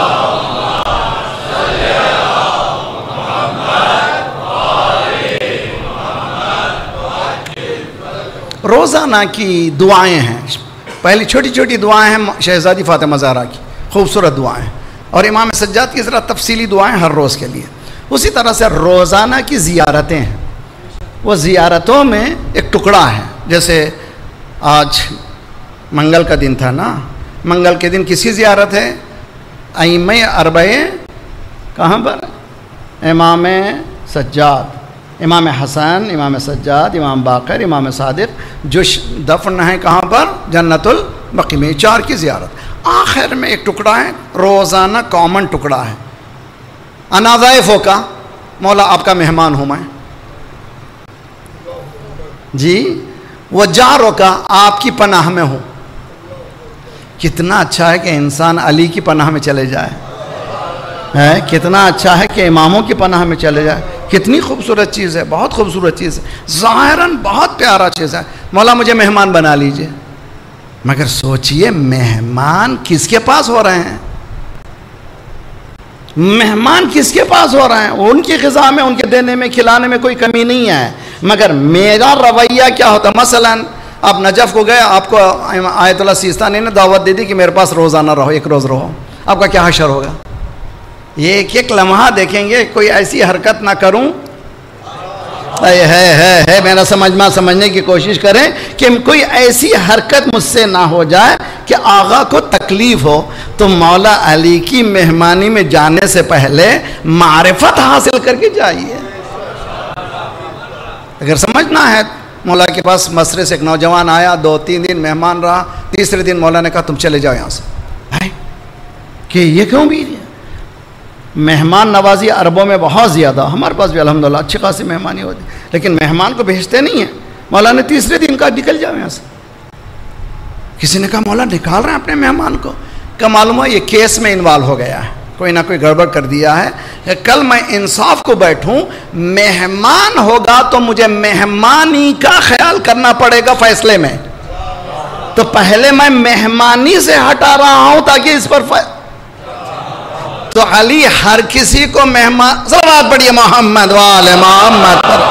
روزانہ کی دعائیں ہیں. پہلی چھوٹی چھوٹی دعائیں ہیں شہزادی فاطمہ زہرا کی، خوبصورت دعائیں، اور امام سجاد کی ذرا تفصیلی دعائیں ہر روز کے لیے. اسی طرح سے روزانہ کی زیارتیں ہیں. وہ زیارتوں میں ایک ٹکڑا ہے، جیسے آج منگل کا دن تھا نا، منگل کے دن کس کی زیارت ہے؟ ائمہ اربعہ. کہاں پر؟ امام سجاد، امام حسن، امام سجاد، امام باقر، امام صادق، جو دفن ہیں کہاں پر؟ جنت البقیع میں. چار کی زیارت. آخر میں ایک ٹکڑا ہے، روزانہ کامن ٹکڑا ہے. انا ضیفوں کا، مولا آپ کا مہمان ہوں میں جی. وہ جاروں کا، آپ کی پناہ میں ہوں. کتنا اچھا ہے کہ انسان علی کی پناہ میں چلے جائے، کتنا اچھا ہے کہ اماموں کی پناہ میں چلے جائے. کتنی خوبصورت چیز ہے، بہت خوبصورت چیز ہے، ظاہراً بہت پیارا چیز ہے. مولا مجھے مہمان بنا لیجئے. مگر سوچئے مہمان کس کے پاس ہو رہے ہیں؟ مہمان کس کے پاس ہو رہے ہیں؟ ان کی غذا میں، ان کے دینے میں، کھلانے میں کوئی کمی نہیں ہے، مگر میرا رویہ کیا ہوتا؟ مثلا آپ نجف کو گئے، آپ کو آیت اللہ سیستانی نے دعوت دے دی کہ میرے پاس روزانہ رہو، ایک روز رہو، آپ کا کیا حشر ہوگا؟ یہ ایک ایک لمحہ دیکھیں گے، کوئی ایسی حرکت نہ کروں ہے میرا سمجھنے کی کوشش کریں کہ کوئی ایسی حرکت مجھ سے نہ ہو جائے کہ آقا کو تکلیف ہو. تو مولا علی کی مہمانی میں جانے سے پہلے معرفت حاصل کر کے جائیے. اگر سمجھنا ہے، مولا کے پاس مصر سے ایک نوجوان آیا، 2-3 دن مہمان رہا، تیسرے دن مولا نے کہا تم چلے جاؤ یہاں سے. کہ یہ کیوں بھی؟ مہمان نوازی عربوں میں بہت زیادہ، ہمارے پاس بھی الحمدللہ اچھی خاصی مہمانی ہوتی، لیکن مہمان کو بھیجتے نہیں ہیں. مولا نے تیسرے دن کہا نکل جاؤ یہاں سے. کسی نے کہا مولا نکال رہے ہیں اپنے مہمان کو. کا معلوم ہوا یہ کیس میں انوالو ہو گیا ہے، کوئی نہ کوئی گڑبڑ کر دیا ہے. کہ کل میں انصاف کو بیٹھوں، مہمان ہوگا تو مجھے مہمانی کا خیال کرنا پڑے گا فیصلے میں. تو پہلے میں مہمانی سے ہٹا رہا ہوں تاکہ اس پر تو علی ہر کسی کو مہمان. صلوات پڑھیے محمد وآل محمد پر.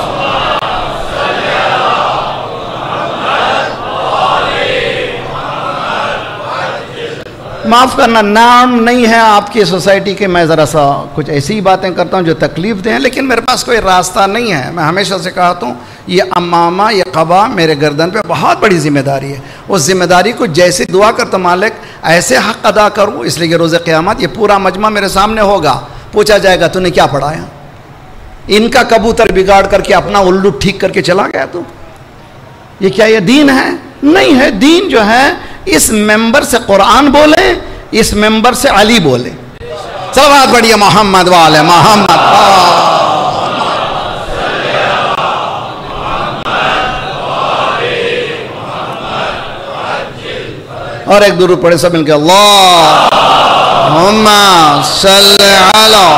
معاف کرنا، نام نہیں ہے آپ کی سوسائٹی کے، میں ذرا سا کچھ ایسی باتیں کرتا ہوں جو تکلیف دیں، لیکن میرے پاس کوئی راستہ نہیں ہے. میں ہمیشہ سے کہتا ہوں یہ امامہ، یہ قبا میرے گردن پہ بہت بڑی ذمہ داری ہے. اس ذمہ داری کو جیسے دعا کرتا مالک ایسے حق ادا کروں، اس لیے کہ روز قیامت یہ پورا مجمع میرے سامنے ہوگا، پوچھا جائے گا تو نے کیا پڑھایا؟ ان کا کبوتر بگاڑ کر کے اپنا الو ٹھیک کر کے چلا گیا. تو یہ کیا یہ دین ہے؟ نہیں ہے. دین جو ہے اس ممبر سے قرآن بولے، اس ممبر سے علی بولے. صلوات پڑھیے محمد وآل محمد. اور ایک درود پڑھے سب مل کے، اللہم صلی علی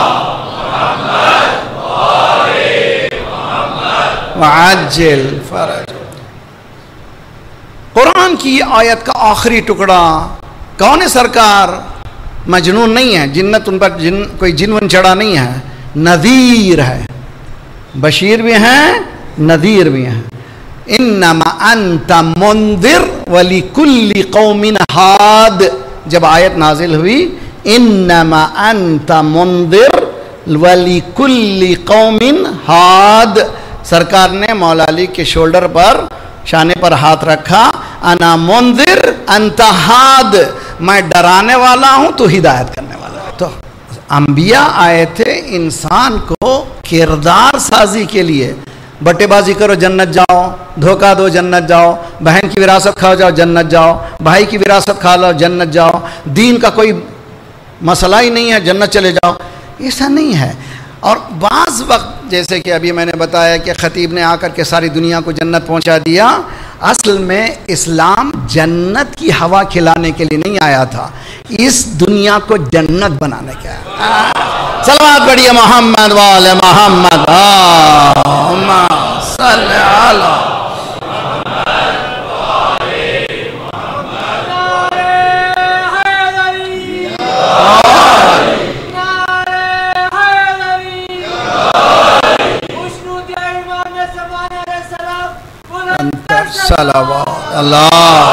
وعجل فرج. قرآن کی آیت کا آخری ٹکڑا کون ہے سرکار؟ مجنون نہیں ہے، جنت ان پر کوئی جن چڑھا نہیں ہے، نذیر ہے. بشیر بھی ہیں، نذیر بھی ہیں. انما انت منذر ولکل قوم ہاد. جب آیت نازل ہوئی انما انت منذر ولکل قوم ہاد، سرکار نے مولا علی کے شولڈر پر، شانے پر ہاتھ رکھا. انا منذر انت ہاد، میں ڈرانے والا ہوں تو ہدایت کرنے والا ہے. تو انبیاء آئے تھے انسان کو کردار سازی کے لیے. بٹے بازی کرو جنت جاؤ، دھوکہ دو جنت جاؤ، بہن کی وراثت کھا جاؤ جنت جاؤ، بھائی کی وراثت کھا لو جنت جاؤ، دین کا کوئی مسئلہ ہی نہیں ہے جنت چلے جاؤ، ایسا نہیں ہے. اور بعض وقت جیسے کہ ابھی میں نے بتایا کہ خطیب نے آ کر کے ساری دنیا کو جنت پہنچا دیا، اصل میں اسلام جنت کی ہوا کھلانے کے لیے نہیں آیا تھا، اس دنیا کو جنت بنانے کے آیا. صلوات پڑھیے محمد وآل محمد. اللہم صلی علی صلوات اللہ.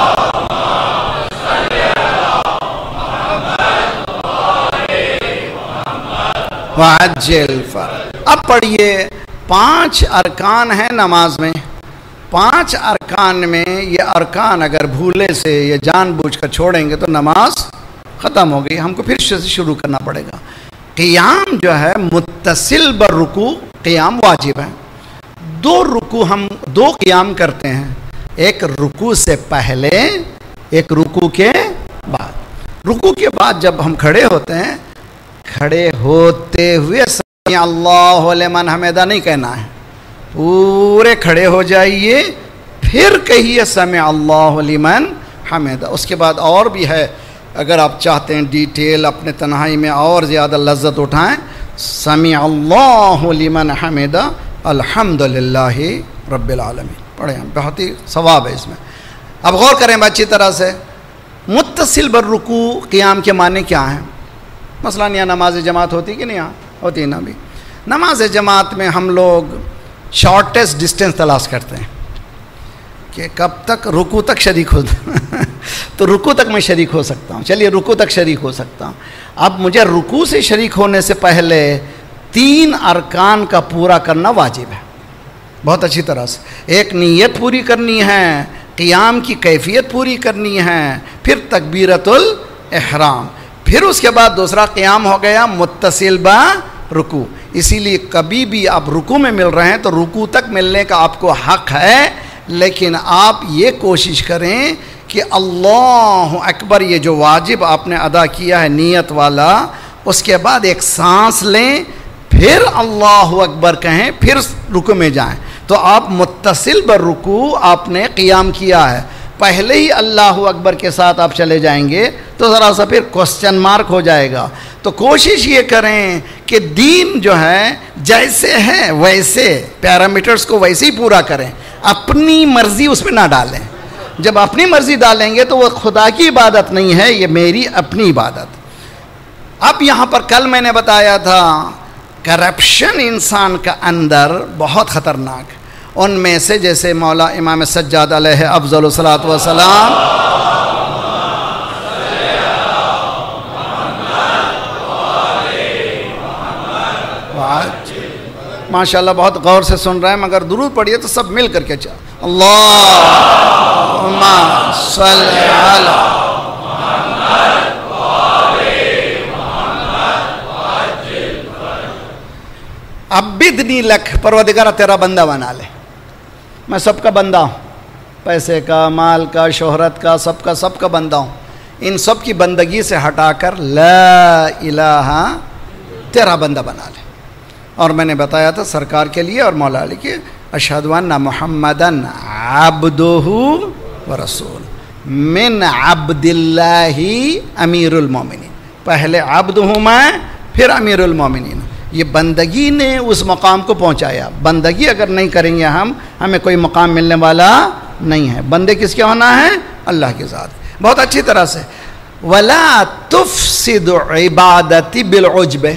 وعجل فرج. اب پڑھیے 5 ارکان ہیں نماز میں. 5 ارکان میں یہ ارکان اگر بھولے سے یا جان بوجھ کر چھوڑیں گے تو نماز ختم ہو گئی. ہم کو پھر سے شروع کرنا پڑے گا. قیام جو ہے متصل بررکوع قیام واجب ہے. 2 رکوع ہم 2 قیام کرتے ہیں، ایک رکوع سے پہلے، ایک رکوع کے بعد. رکوع کے بعد جب ہم کھڑے ہوتے ہیں، کھڑے ہوتے ہوئے سمیع اللہ لمن حمدہ نہیں کہنا ہے، پورے کھڑے ہو جائیے پھر کہیے سمیع اللہ لمن حمدہ. اس کے بعد اور بھی ہے، اگر آپ چاہتے ہیں ڈیٹیل اپنے تنہائی میں اور زیادہ لذت اٹھائیں، سمیع اللہ لمن حمدہ الحمدللہ رب العالمین پڑھیں. بہت ہی ثواب ہے اس میں. اب غور کریں اچھی طرح سے. متصل بالرکوع قیام کے معنی کیا ہیں؟ مثلاً یہاں نماز جماعت ہوتی کہ نہیں؟ یہاں ہوتی نا بھی. نماز جماعت میں ہم لوگ شارٹیسٹ ڈسٹینس تلاش کرتے ہیں کہ کب تک رکوع تک شریک ہو تو رکوع تک میں شریک ہو سکتا ہوں، چلیے رکوع تک شریک ہو سکتا ہوں. اب مجھے رکوع سے شریک ہونے سے پہلے 3 ارکان کا پورا کرنا واجب ہے بہت اچھی طرح سے. ایک نیت پوری کرنی ہے، قیام کی کیفیت پوری کرنی ہے، پھر تکبیرۃ الاحرام، پھر اس کے بعد دوسرا قیام ہو گیا متصل با رکوع. اسی لیے کبھی بھی آپ رکوع میں مل رہے ہیں تو رکوع تک ملنے کا آپ کو حق ہے، لیکن آپ یہ کوشش کریں کہ اللہ اکبر یہ جو واجب آپ نے ادا کیا ہے نیت والا، اس کے بعد ایک سانس لیں، پھر اللہ اکبر کہیں، پھر رکوع میں جائیں. تو آپ متصل بالرکوع آپ نے قیام کیا ہے، پہلے ہی اللہ اکبر کے ساتھ آپ چلے جائیں گے تو ذرا سا پھر کوسچن مارک ہو جائے گا. تو کوشش یہ کریں کہ دین جو ہے جیسے ہے ویسے پیرامیٹرز کو ویسے ہی پورا کریں، اپنی مرضی اس پہ نہ ڈالیں. جب اپنی مرضی ڈالیں گے تو وہ خدا کی عبادت نہیں ہے، یہ میری اپنی عبادت. اب یہاں پر کل میں نے بتایا تھا کرپشن انسان کا اندر بہت خطرناک، ان میں سے جیسے مولا امام سجاد علیہ افضل الصلاۃ والسلام ماشاء اللہ بہت غور سے سن رہے ہیں، مگر درود پڑھیے تو سب مل کر کے چاہ اللہم صلی علی عبدنی لک، پروردگارہ تیرا بندہ بنا لے. میں سب کا بندہ ہوں، پیسے کا، مال کا، شہرت کا، سب کا بندہ ہوں. ان سب کی بندگی سے ہٹا کر لا الہ تیرا بندہ بنا لے. اور میں نے بتایا تھا سرکار کے لیے اور مولا علی کے اشہد ان محمدن عبدہ ورسول من عبد اللہ امیر المومنین. پہلے عبد ہوں میں، پھر امیر المومنین. یہ بندگی نے اس مقام کو پہنچایا. بندگی اگر نہیں کریں گے ہمیں کوئی مقام ملنے والا نہیں ہے. بندے کس کے ہونا ہے؟ اللہ کے ذات. بہت اچھی طرح سے وَلَا تُفْسِدُ عِبَادَتِ بِالْعُجْبِ.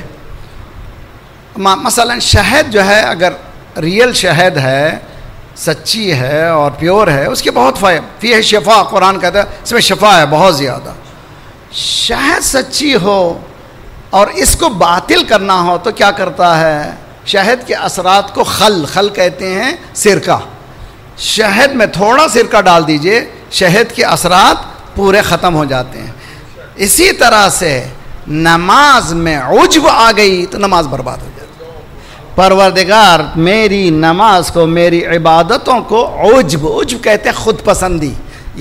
مثلا شہد جو ہے اگر ریئل شہد ہے، سچی ہے اور پیور ہے، اس کے بہت فائدہ، فیہ شفا، قرآن کہتا ہے اس میں شفا ہے بہت زیادہ. شہد سچی ہو اور اس کو باطل کرنا ہو تو کیا کرتا ہے؟ شہد کے اثرات کو خل کہتے ہیں، سرکہ. شہد میں تھوڑا سرکہ ڈال دیجئے، شہد کے اثرات پورے ختم ہو جاتے ہیں. اسی طرح سے نماز میں عجب آ گئی تو نماز برباد ہو جاتی. پروردگار میری نماز کو، میری عبادتوں کو عجب کہتے ہیں خود پسندی.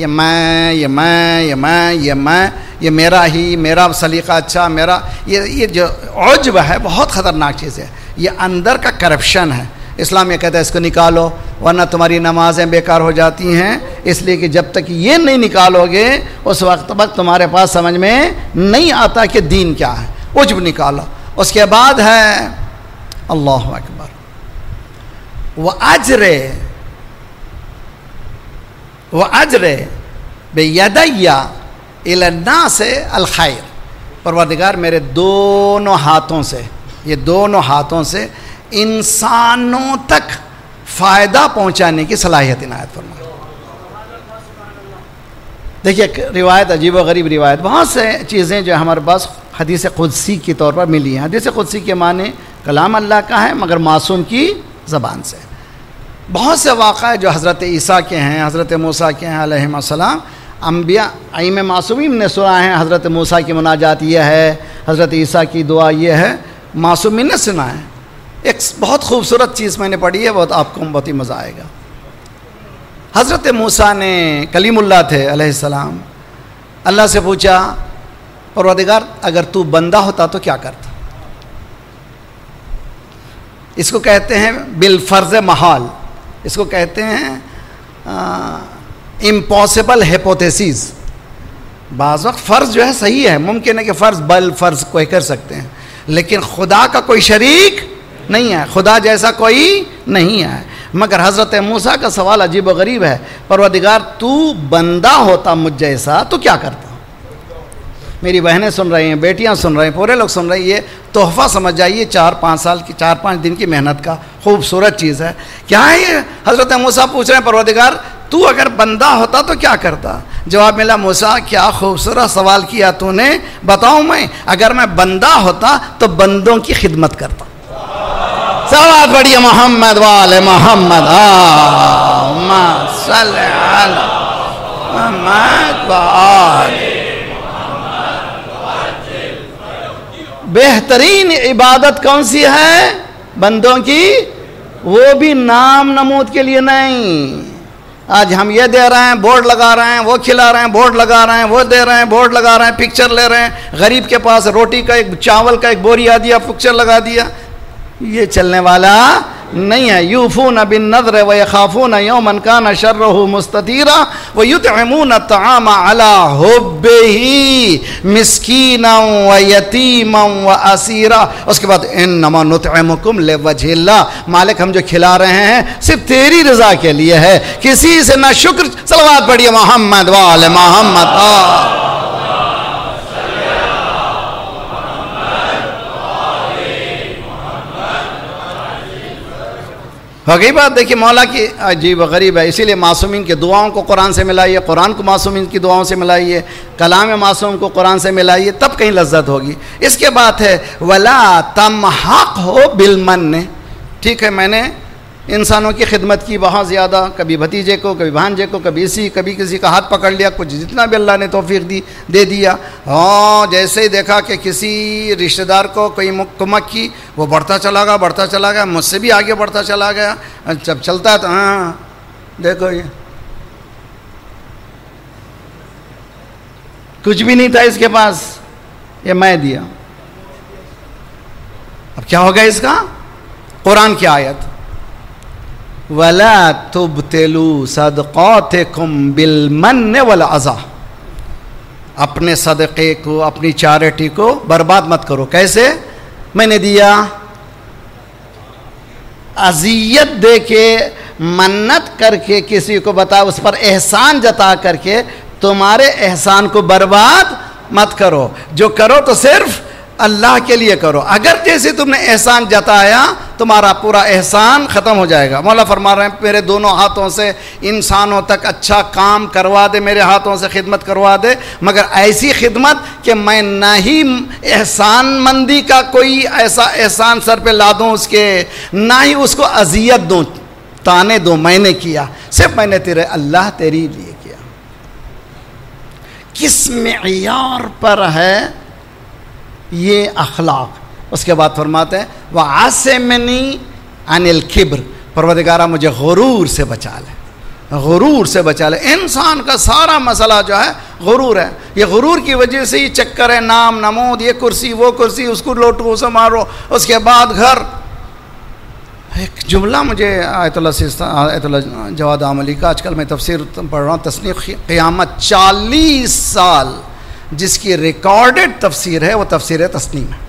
یہ میرا ہی، میرا سلیقہ اچھا، میرا یہ جو عجب ہے بہت خطرناک چیز ہے. یہ اندر کا کرپشن ہے. اسلام یہ کہتا ہے اس کو نکالو ورنہ تمہاری نمازیں بیکار ہو جاتی ہیں. اس لیے کہ جب تک یہ نہیں نکالو گے اس وقت تک تمہارے پاس سمجھ میں نہیں آتا کہ دین کیا ہے. عجب نکالو. اس کے بعد ہے اللہ اکبر وَأَجْرِ بِيَدَيَّ إِلَى النَّاسِ الْخَيْرِ. پروردگار میرے دونوں ہاتھوں سے، یہ دونوں ہاتھوں سے انسانوں تک فائدہ پہنچانے کی صلاحیت عنایت فرمائے. دیکھیے روایت عجیب و غریب روایت، بہت سے چیزیں جو ہمارے پاس حدیث قدسی کے طور پر ملی ہیں. حدیث قدسی کے معنی کلام اللہ کا ہے مگر معصوم کی زبان سے. بہت سے واقعہ جو حضرت عیسیٰ کے ہیں، حضرت موسیٰ کے ہیں علیہم السلام، انبیاء ائمہ معصومین نے سنا ہے. حضرت موسیٰ کی مناجات یہ ہے، حضرت عیسیٰ کی دعا یہ ہے، معصومین نے سنا ہے. ایک بہت خوبصورت چیز میں نے پڑھی ہے، بہت آپ کو بہت ہی مزہ آئے گا. حضرت موسیٰ نے کلیم اللہ تھے علیہ السلام، اللہ سے پوچھا پروردگار اگر تو بندہ ہوتا تو کیا کرتا؟ اس کو کہتے ہیں بالفرض محال، اس کو کہتے ہیں امپاسبل ہیپوتھیسز. بعض وقت فرض جو ہے صحیح ہے، ممکن ہے کہ فرض بل فرض کوئی کر سکتے ہیں، لیکن خدا کا کوئی شریک نہیں ہے، خدا جیسا کوئی نہیں ہے. مگر حضرت موسیٰ کا سوال عجیب و غریب ہے، پروردگار تو بندہ ہوتا مجھ جیسا تو کیا کرتا؟ میری بہنیں سن رہی ہیں، بیٹیاں سن رہے ہیں، پورے لوگ سن رہے ہیں، یہ تحفہ سمجھ جائیے 4-5 سال کی 4-5 دن کی محنت کا خوبصورت چیز ہے. کیا ہے یہ؟ حضرت موسیٰ پوچھ رہے ہیں پروردگار تو اگر بندہ ہوتا تو کیا کرتا؟ جواب ملا موسیٰ کیا خوبصورت سوال کیا تو نے، بتاؤں میں اگر میں بندہ ہوتا تو بندوں کی خدمت کرتا. صلوات پڑھیے محمد وآل محمد اللہم صلی علی محمد وآل. بہترین عبادت کون سی ہے بندوں کی؟ وہ بھی نام نمود کے لیے نہیں. آج ہم یہ دے رہے ہیں، بورڈ لگا رہے ہیں، وہ کھلا رہے ہیں، بورڈ لگا رہے ہیں، وہ دے رہے ہیں، بورڈ لگا رہے ہیں، پکچر لے رہے ہیں. غریب کے پاس روٹی کا ایک چاول کا ایک بوری آ دیا، پکچر لگا دیا. یہ چلنے والا نہیں ہے. یوفون بالنذر ویخافون یوما کان شرہ مستطیرا ویطعمون الطعام علی حبہ مسکینا ویتیما واسیرا. اس کے بعد انما نطعمکم لوجہ اللہ، مالک ہم جو کھلا رہے ہیں صرف تیری رضا کے لیے ہے، کسی سے نہ شکر. صلوات پڑھیے محمد وآل محمد. ہو گئی بات. دیکھیے مولا کی عجیب و غریب ہے. اسی لیے معصومین کی دعاؤں کو قرآن سے ملائیے، قرآن کو معصومین کی دعاؤں سے ملائیے، کلام معصوم کو قرآن سے ملائیے، تب کہیں لذت ہوگی. اس کے بعد ہے وَلَا تَمْحَقْهُ بِالْمَنِّ. ٹھیک ہے میں نے انسانوں کی خدمت کی بہت زیادہ، کبھی بھتیجے کو، کبھی بھانجے کو، کبھی کسی کا ہاتھ پکڑ لیا، کچھ جتنا بھی اللہ نے توفیق دے دیا. ہاں جیسے ہی دیکھا کہ کسی رشتہ دار کو کوئی کمک کی، وہ بڑھتا چلا گیا، مجھ سے بھی آگے بڑھتا چلا گیا. جب چلتا ہے تو ہاں دیکھو یہ کچھ بھی نہیں تھا اس کے پاس، یہ میں دیا. اب کیا ہوگا اس کا؟ قرآن کی آیت وَلَا تُبْتِلُوا صَدْقَاتِكُمْ بِالْمَنِّ وَالْعَذَى. اپنے صدقے کو، اپنی چیریٹی کو برباد مت کرو. کیسے؟ میں نے دیا، اذیت دے کے، منت کر کے کسی کو بتا، اس پر احسان جتا کر کے تمہارے احسان کو برباد مت کرو. جو کرو تو صرف اللہ کے لیے کرو. اگر جیسے تم نے احسان جتایا تمہارا پورا احسان ختم ہو جائے گا. مولا فرما رہے ہیں میرے دونوں ہاتھوں سے انسانوں تک اچھا کام کروا دے، میرے ہاتھوں سے خدمت کروا دے، مگر ایسی خدمت کہ میں نہ ہی احسان مندی کا کوئی ایسا احسان سر پہ لا دوں اس کے، نہ ہی اس کو اذیت دوں، تانے دوں. میں نے کیا، صرف میں نے تیرے اللہ تیری لیے کیا. کس معیار پر ہے یہ اخلاق؟ اس کے بعد فرماتے ہیں وَعَاسِمْنِي عَنِ الْكِبْرِ. پروردگارہ مجھے غرور سے بچا لے، غرور سے بچا لے. انسان کا سارا مسئلہ جو ہے غرور ہے. یہ غرور کی وجہ سے ہی چکر ہے، نام نمود، یہ کرسی وہ کرسی، اس کو لوٹو اسے مارو، اس کے بعد گھر. ایک جملہ مجھے آیت اللہ جواد عاملی کا، آج کل میں تفسیر پڑھ رہا ہوں، تصنیف قیامت، 40 سال جس کی ریکارڈڈ تفسیر ہے وہ تفسیر تسنیم ہے.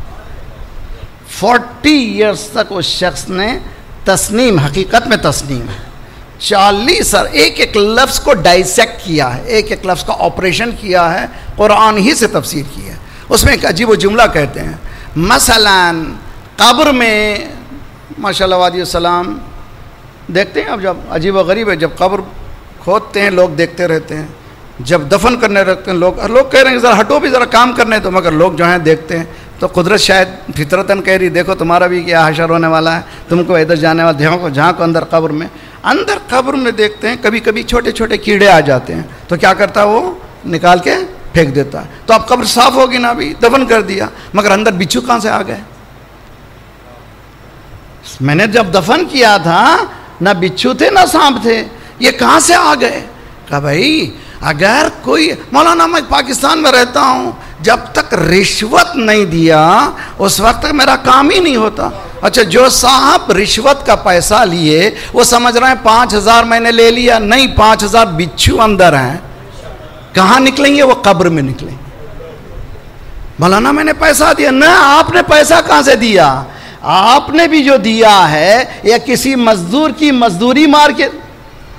40 ایئرس تک اس شخص نے تسنیم، حقیقت میں تسنیم ہے، 40 سال ایک ایک لفظ کو ڈائسیکٹ کیا ہے، ایک ایک لفظ کا آپریشن کیا ہے، قرآن ہی سے تفسیر کی ہے. اس میں ایک عجیب و جملہ کہتے ہیں، مثلا قبر میں ماشاءاللہ وادی السلام دیکھتے ہیں. اب جب عجیب و غریب ہے، جب قبر کھودتے ہیں لوگ دیکھتے رہتے ہیں، جب دفن کرنے رکھتے ہیں لوگ کہہ رہے ہیں ذرا ہٹو بھی، ذرا کام کرنے تو، مگر لوگ جو ہیں دیکھتے ہیں. تو قدرت شاید فطرتاً کہہ رہی دیکھو تمہارا بھی کیا حشر ہونے والا ہے، تم کو ادھر جانے والا، دیکھو جہاں کو اندر قبر میں دیکھتے ہیں کبھی کبھی چھوٹے چھوٹے کیڑے آ جاتے ہیں، تو کیا کرتا ہے وہ نکال کے پھینک دیتا ہے. تو اب قبر صاف ہوگی نا، ابھی دفن کر دیا، مگر اندر بچھو کہاں سے آ گئے؟ میں نے جب دفن کیا تھا نہ بچھو تھے نہ سانپ تھے، یہ کہاں سے آ گئے؟ کہا بھائی اگر کوئی، مولانا میں پاکستان میں رہتا ہوں، جب تک رشوت نہیں دیا اس وقت تک میرا کام ہی نہیں ہوتا. اچھا جو صاحب رشوت کا پیسہ لیے وہ سمجھ رہے ہیں 5000 میں نے لے لیا، نہیں، 5000 بچھو اندر ہیں. کہاں نکلیں گے؟ وہ قبر میں نکلیں. مولانا میں نے پیسہ دیا، نہ، آپ نے پیسہ کہاں سے دیا؟ آپ نے بھی جو دیا ہے یا کسی مزدور کی مزدوری مار کے.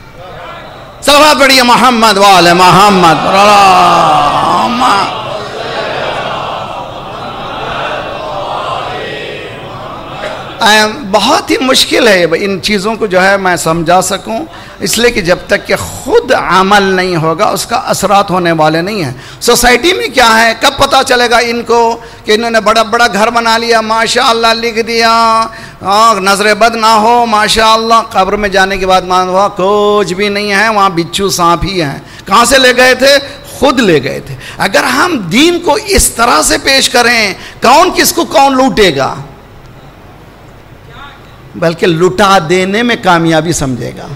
صلوات پڑھیے محمد وآل محمد. بہت ہی مشکل ہے ان چیزوں کو جو ہے میں سمجھا سکوں، اس لیے کہ جب تک کہ خود عمل نہیں ہوگا اس کا اثرات ہونے والے نہیں ہیں۔ سوسائٹی میں کیا ہے، کب پتہ چلے گا ان کو کہ انہوں نے بڑا بڑا گھر بنا لیا، ماشاءاللہ لکھ دیا، نظر بد نہ ہو، ماشاءاللہ، قبر میں جانے کے بعد مان ہوا کچھ بھی نہیں ہے، وہاں بچھو سانپ ہی ہیں۔ کہاں سے لے گئے تھے؟ خود لے گئے تھے۔ اگر ہم دین کو اس طرح سے پیش کریں، کون کس کو کون لوٹے گا، بلکہ لٹا دینے میں کامیابی سمجھے گا۔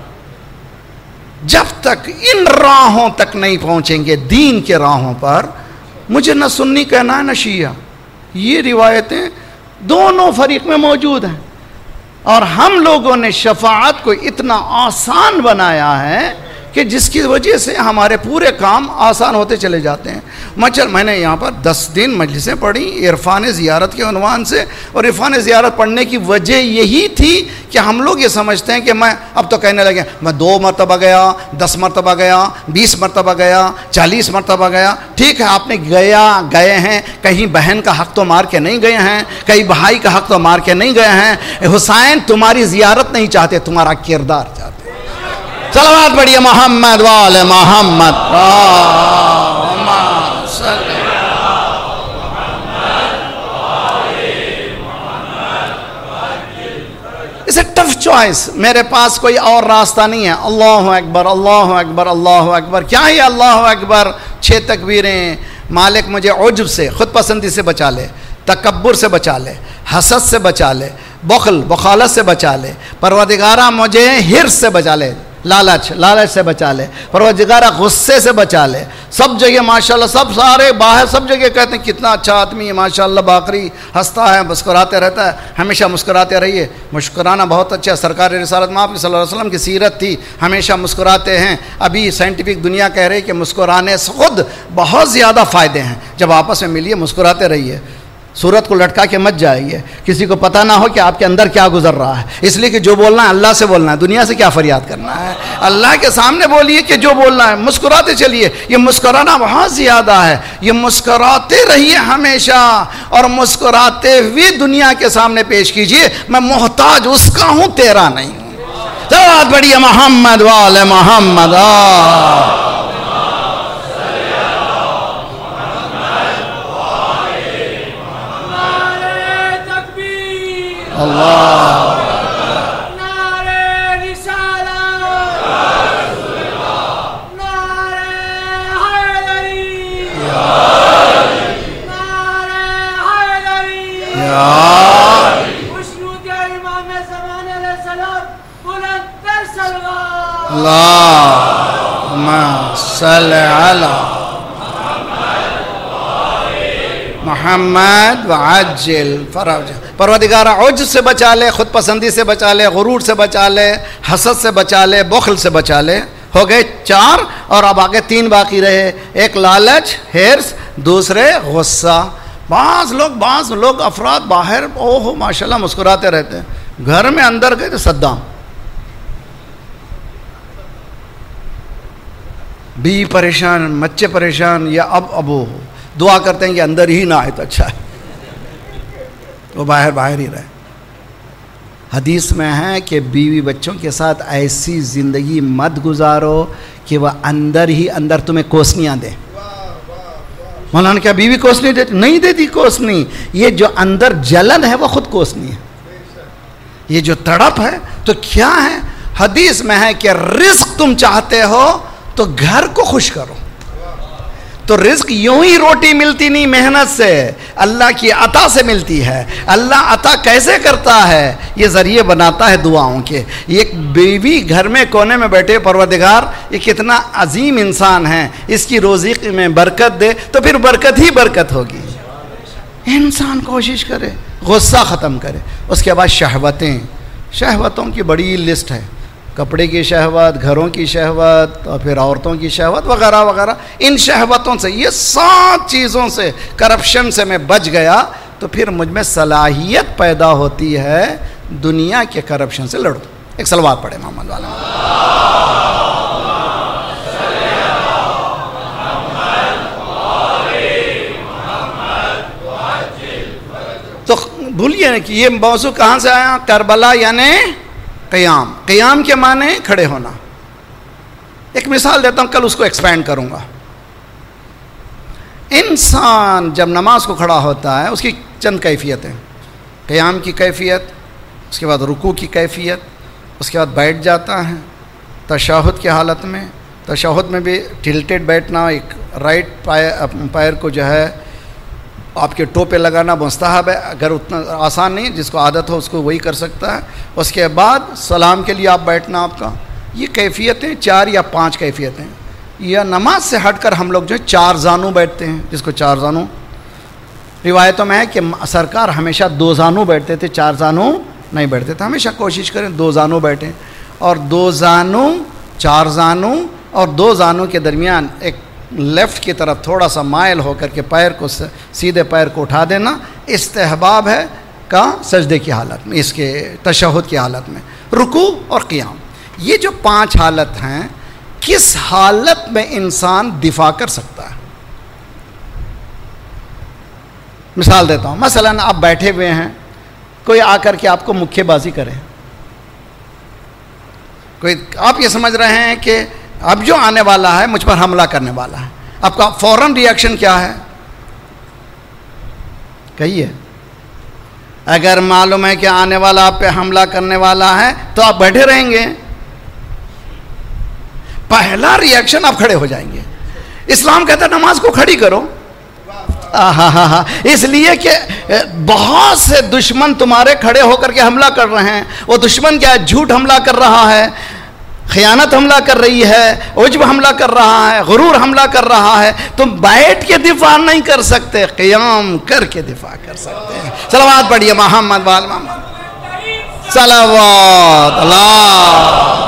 جب تک ان راہوں تک نہیں پہنچیں گے، دین کے راہوں پر، مجھے نہ سنی کہنا ہے نہ شیعہ، یہ روایتیں دونوں فریق میں موجود ہیں، اور ہم لوگوں نے شفاعت کو اتنا آسان بنایا ہے کہ جس کی وجہ سے ہمارے پورے کام آسان ہوتے چلے جاتے ہیں۔ میں نے یہاں پر 10 دن مجلسیں پڑھی عرفان زیارت کے عنوان سے، اور عرفان زیارت پڑھنے کی وجہ یہی تھی کہ ہم لوگ یہ سمجھتے ہیں کہ میں اب تو کہنے لگے میں 2 مرتبہ گیا، 10 مرتبہ گیا، 20 مرتبہ گیا، 40 مرتبہ گیا۔ ٹھیک ہے، آپ نے گئے ہیں، کہیں بہن کا حق تو مار کے نہیں گئے ہیں، کہیں بھائی کا حق تو مار کے نہیں گئے ہیں۔ حسین تمہاری زیارت نہیں چاہتے، تمہارا کردار چاہتے۔ صلوات پڑھیے محمد وآل محمد۔ اسے ٹف چوائس، میرے پاس کوئی اور راستہ نہیں ہے۔ اللہ اکبر، اللہ اکبر، اللہ اکبر۔ کیا ہے اللہ اکبر؟ 6 تکبیریں۔ مالک مجھے عجب سے، خود پسندی سے بچا لے، تکبر سے بچا لے، حسد سے بچا لے، بخالت سے بچا لے۔ پروردگارہ مجھے حرص سے بچا لے، لالچ سے بچا لے۔ پروردگارہ غصے سے بچا لے۔ سب جگہ ماشاءاللہ، سب سارے باہر سب جگہ کہتے ہیں کتنا اچھا آدمی ہے، ماشاءاللہ، باقری ہنستا ہے، مسکراتے رہتا ہے، ہمیشہ مسکراتے رہیے۔ مسکرانا بہت اچھا ہے، سرکار رسالت میں آپ صلی اللہ علیہ وسلم کی سیرت تھی، ہمیشہ مسکراتے ہیں۔ ابھی سائنٹیفک دنیا کہہ رہی ہے کہ مسکرانے سے خود بہت زیادہ فائدے ہیں۔ جب آپس میں ملیے مسکراتے رہیے، صورت کو لٹکا کے مت جائیے، کسی کو پتہ نہ ہو کہ آپ کے اندر کیا گزر رہا ہے۔ اس لیے کہ جو بولنا ہے اللہ سے بولنا ہے، دنیا سے کیا فریاد کرنا ہے، اللہ کے سامنے بولیے کہ جو بولنا ہے، مسکراتے چلیے۔ یہ مسکرانا بہت زیادہ ہے، یہ مسکراتے رہیے ہمیشہ، اور مسکراتے ہوئے دنیا کے سامنے پیش کیجئے میں محتاج اس کا ہوں، تیرا نہیں ہوں۔ صلوات پڑھیے محمد وآل محمد۔ اللہ نعرہ رسالت، نعرہ حیدری، نعرہ حیدری، خشنود امام زمان علیہ السلام، بلند تر سلوات۔ اللہم صلی علی محمد وعجل فرجہ۔ پروردگار عجز سے بچا لے، خود پسندی سے بچا لے، غرور سے بچا لے، حسد سے بچا لے، بخل سے بچا لے۔ ہو گئے 4، اور اب آگے 3 باقی رہے۔ ایک لالچ، حرص، دوسرے غصہ۔ بعض لوگ افراد باہر اوہ ماشاءاللہ مسکراتے رہتے ہیں، گھر میں اندر گئے تو صدام، بیوی پریشان، بچے پریشان، یا ابو دعا کرتے ہیں کہ اندر ہی نہ آئے تو اچھا ہے، وہ باہر ہی رہے۔ حدیث میں ہے کہ بیوی بچوں کے ساتھ ایسی زندگی مت گزارو کہ وہ اندر ہی اندر تمہیں کوسنیاں دیں۔ مولانا کیا بیوی کوسنی دیتی؟ نہیں دیتی کوسنی، یہ جو اندر جلن ہے وہ خود کوسنی ہے، یہ جو تڑپ ہے تو کیا ہے؟ حدیث میں ہے کہ رزق تم چاہتے ہو تو گھر کو خوش کرو۔ تو رزق یوں ہی روٹی ملتی نہیں، محنت سے، اللہ کی عطا سے ملتی ہے۔ اللہ عطا کیسے کرتا ہے؟ یہ ذریعے بناتا ہے دعاؤں کے۔ ایک بیوی گھر میں کونے میں بیٹھے، پروردگار یہ کتنا عظیم انسان ہے، اس کی روزی میں برکت دے، تو پھر برکت ہی برکت ہوگی۔ انسان کوشش کرے، غصہ ختم کرے۔ اس کے بعد شہوتوں کی بڑی لسٹ ہے، کپڑے کی شہوت، گھروں کی شہوت، اور پھر عورتوں کی شہوت وغیرہ وغیرہ۔ ان شہوتوں سے، یہ 7 چیزوں سے، کرپشن سے میں بچ گیا تو پھر مجھ میں صلاحیت پیدا ہوتی ہے دنیا کے کرپشن سے لڑو۔ ایک صلوات پڑھے محمد والا۔ تو بھولیے کہ یہ موضوع کہاں سے آیا؟ کربلا یعنی قیام. قیام کے معنی کھڑے ہونا. ایک مثال دیتا ہوں, کل اس کو ایکسپینڈ کروں گا. انسان جب نماز کو کھڑا ہوتا ہے اس کی چند کیفیتیں: قیام کی کیفیت, اس کے بعد رکوع کی کیفیت, اس کے بعد بیٹھ جاتا ہے تشہد کی حالت میں. تشہد میں بھی ٹلٹیڈ بیٹھنا, ایک رائٹ پیر کو جو ہے آپ کے ٹو پہ لگانا مستحب ہے, اگر اتنا آسان نہیں, جس کو عادت ہو اس کو وہی کر سکتا ہے. اس کے بعد سلام کے لیے آپ بیٹھنا آپ کا. یہ کیفیتیں 4 یا 5 کیفیتیں. یا نماز سے ہٹ کر ہم لوگ جو 4 زانو بیٹھتے ہیں, جس کو 4 زانو, روایتوں میں ہے کہ سرکار ہمیشہ 2 زانو بیٹھتے تھے, 4 زانو نہیں بیٹھتے تھے. ہمیشہ کوشش کریں 2 زانو بیٹھیں, اور 2 زانو 4 زانو اور 2 زانو کے درمیان ایک لیفٹ کی طرف تھوڑا سا مائل ہو کر کے پیر کو سیدھے پیر کو اٹھا دینا استحباب ہے کا سجدے کی حالت میں, اس کے تشہد کی حالت میں. رکوع اور قیام, یہ جو 5 حالت ہیں, کس حالت میں انسان دفاع کر سکتا ہے؟ مثال دیتا ہوں. مثلا آپ بیٹھے ہوئے ہیں, کوئی آ کر کے آپ کو مکے بازی کرے, کوئی آپ یہ سمجھ رہے ہیں کہ اب جو آنے والا ہے مجھ پر حملہ کرنے والا ہے, آپ کا فوراً ریئیکشن کیا ہے؟ کہیے. اگر معلوم ہے کہ آنے والا آپ پہ حملہ کرنے والا ہے تو آپ بیٹھے رہیں گے؟ پہلا ریئیکشن آپ کھڑے ہو جائیں گے. اسلام کہتا ہے نماز کو کھڑی کرو. اس لیے کہ بہت سے دشمن تمہارے کھڑے ہو کر کے حملہ کر رہے ہیں. وہ دشمن کیا ہے؟ جھوٹ حملہ کر رہا ہے, خیانت حملہ کر رہی ہے, عجب حملہ کر رہا ہے, غرور حملہ کر رہا ہے. تم بیٹھ کے دفاع نہیں کر سکتے, قیام کر کے دفاع کر سکتے ہیں. صلوات پڑھیے محمد وال محمد. صلوات اللہ.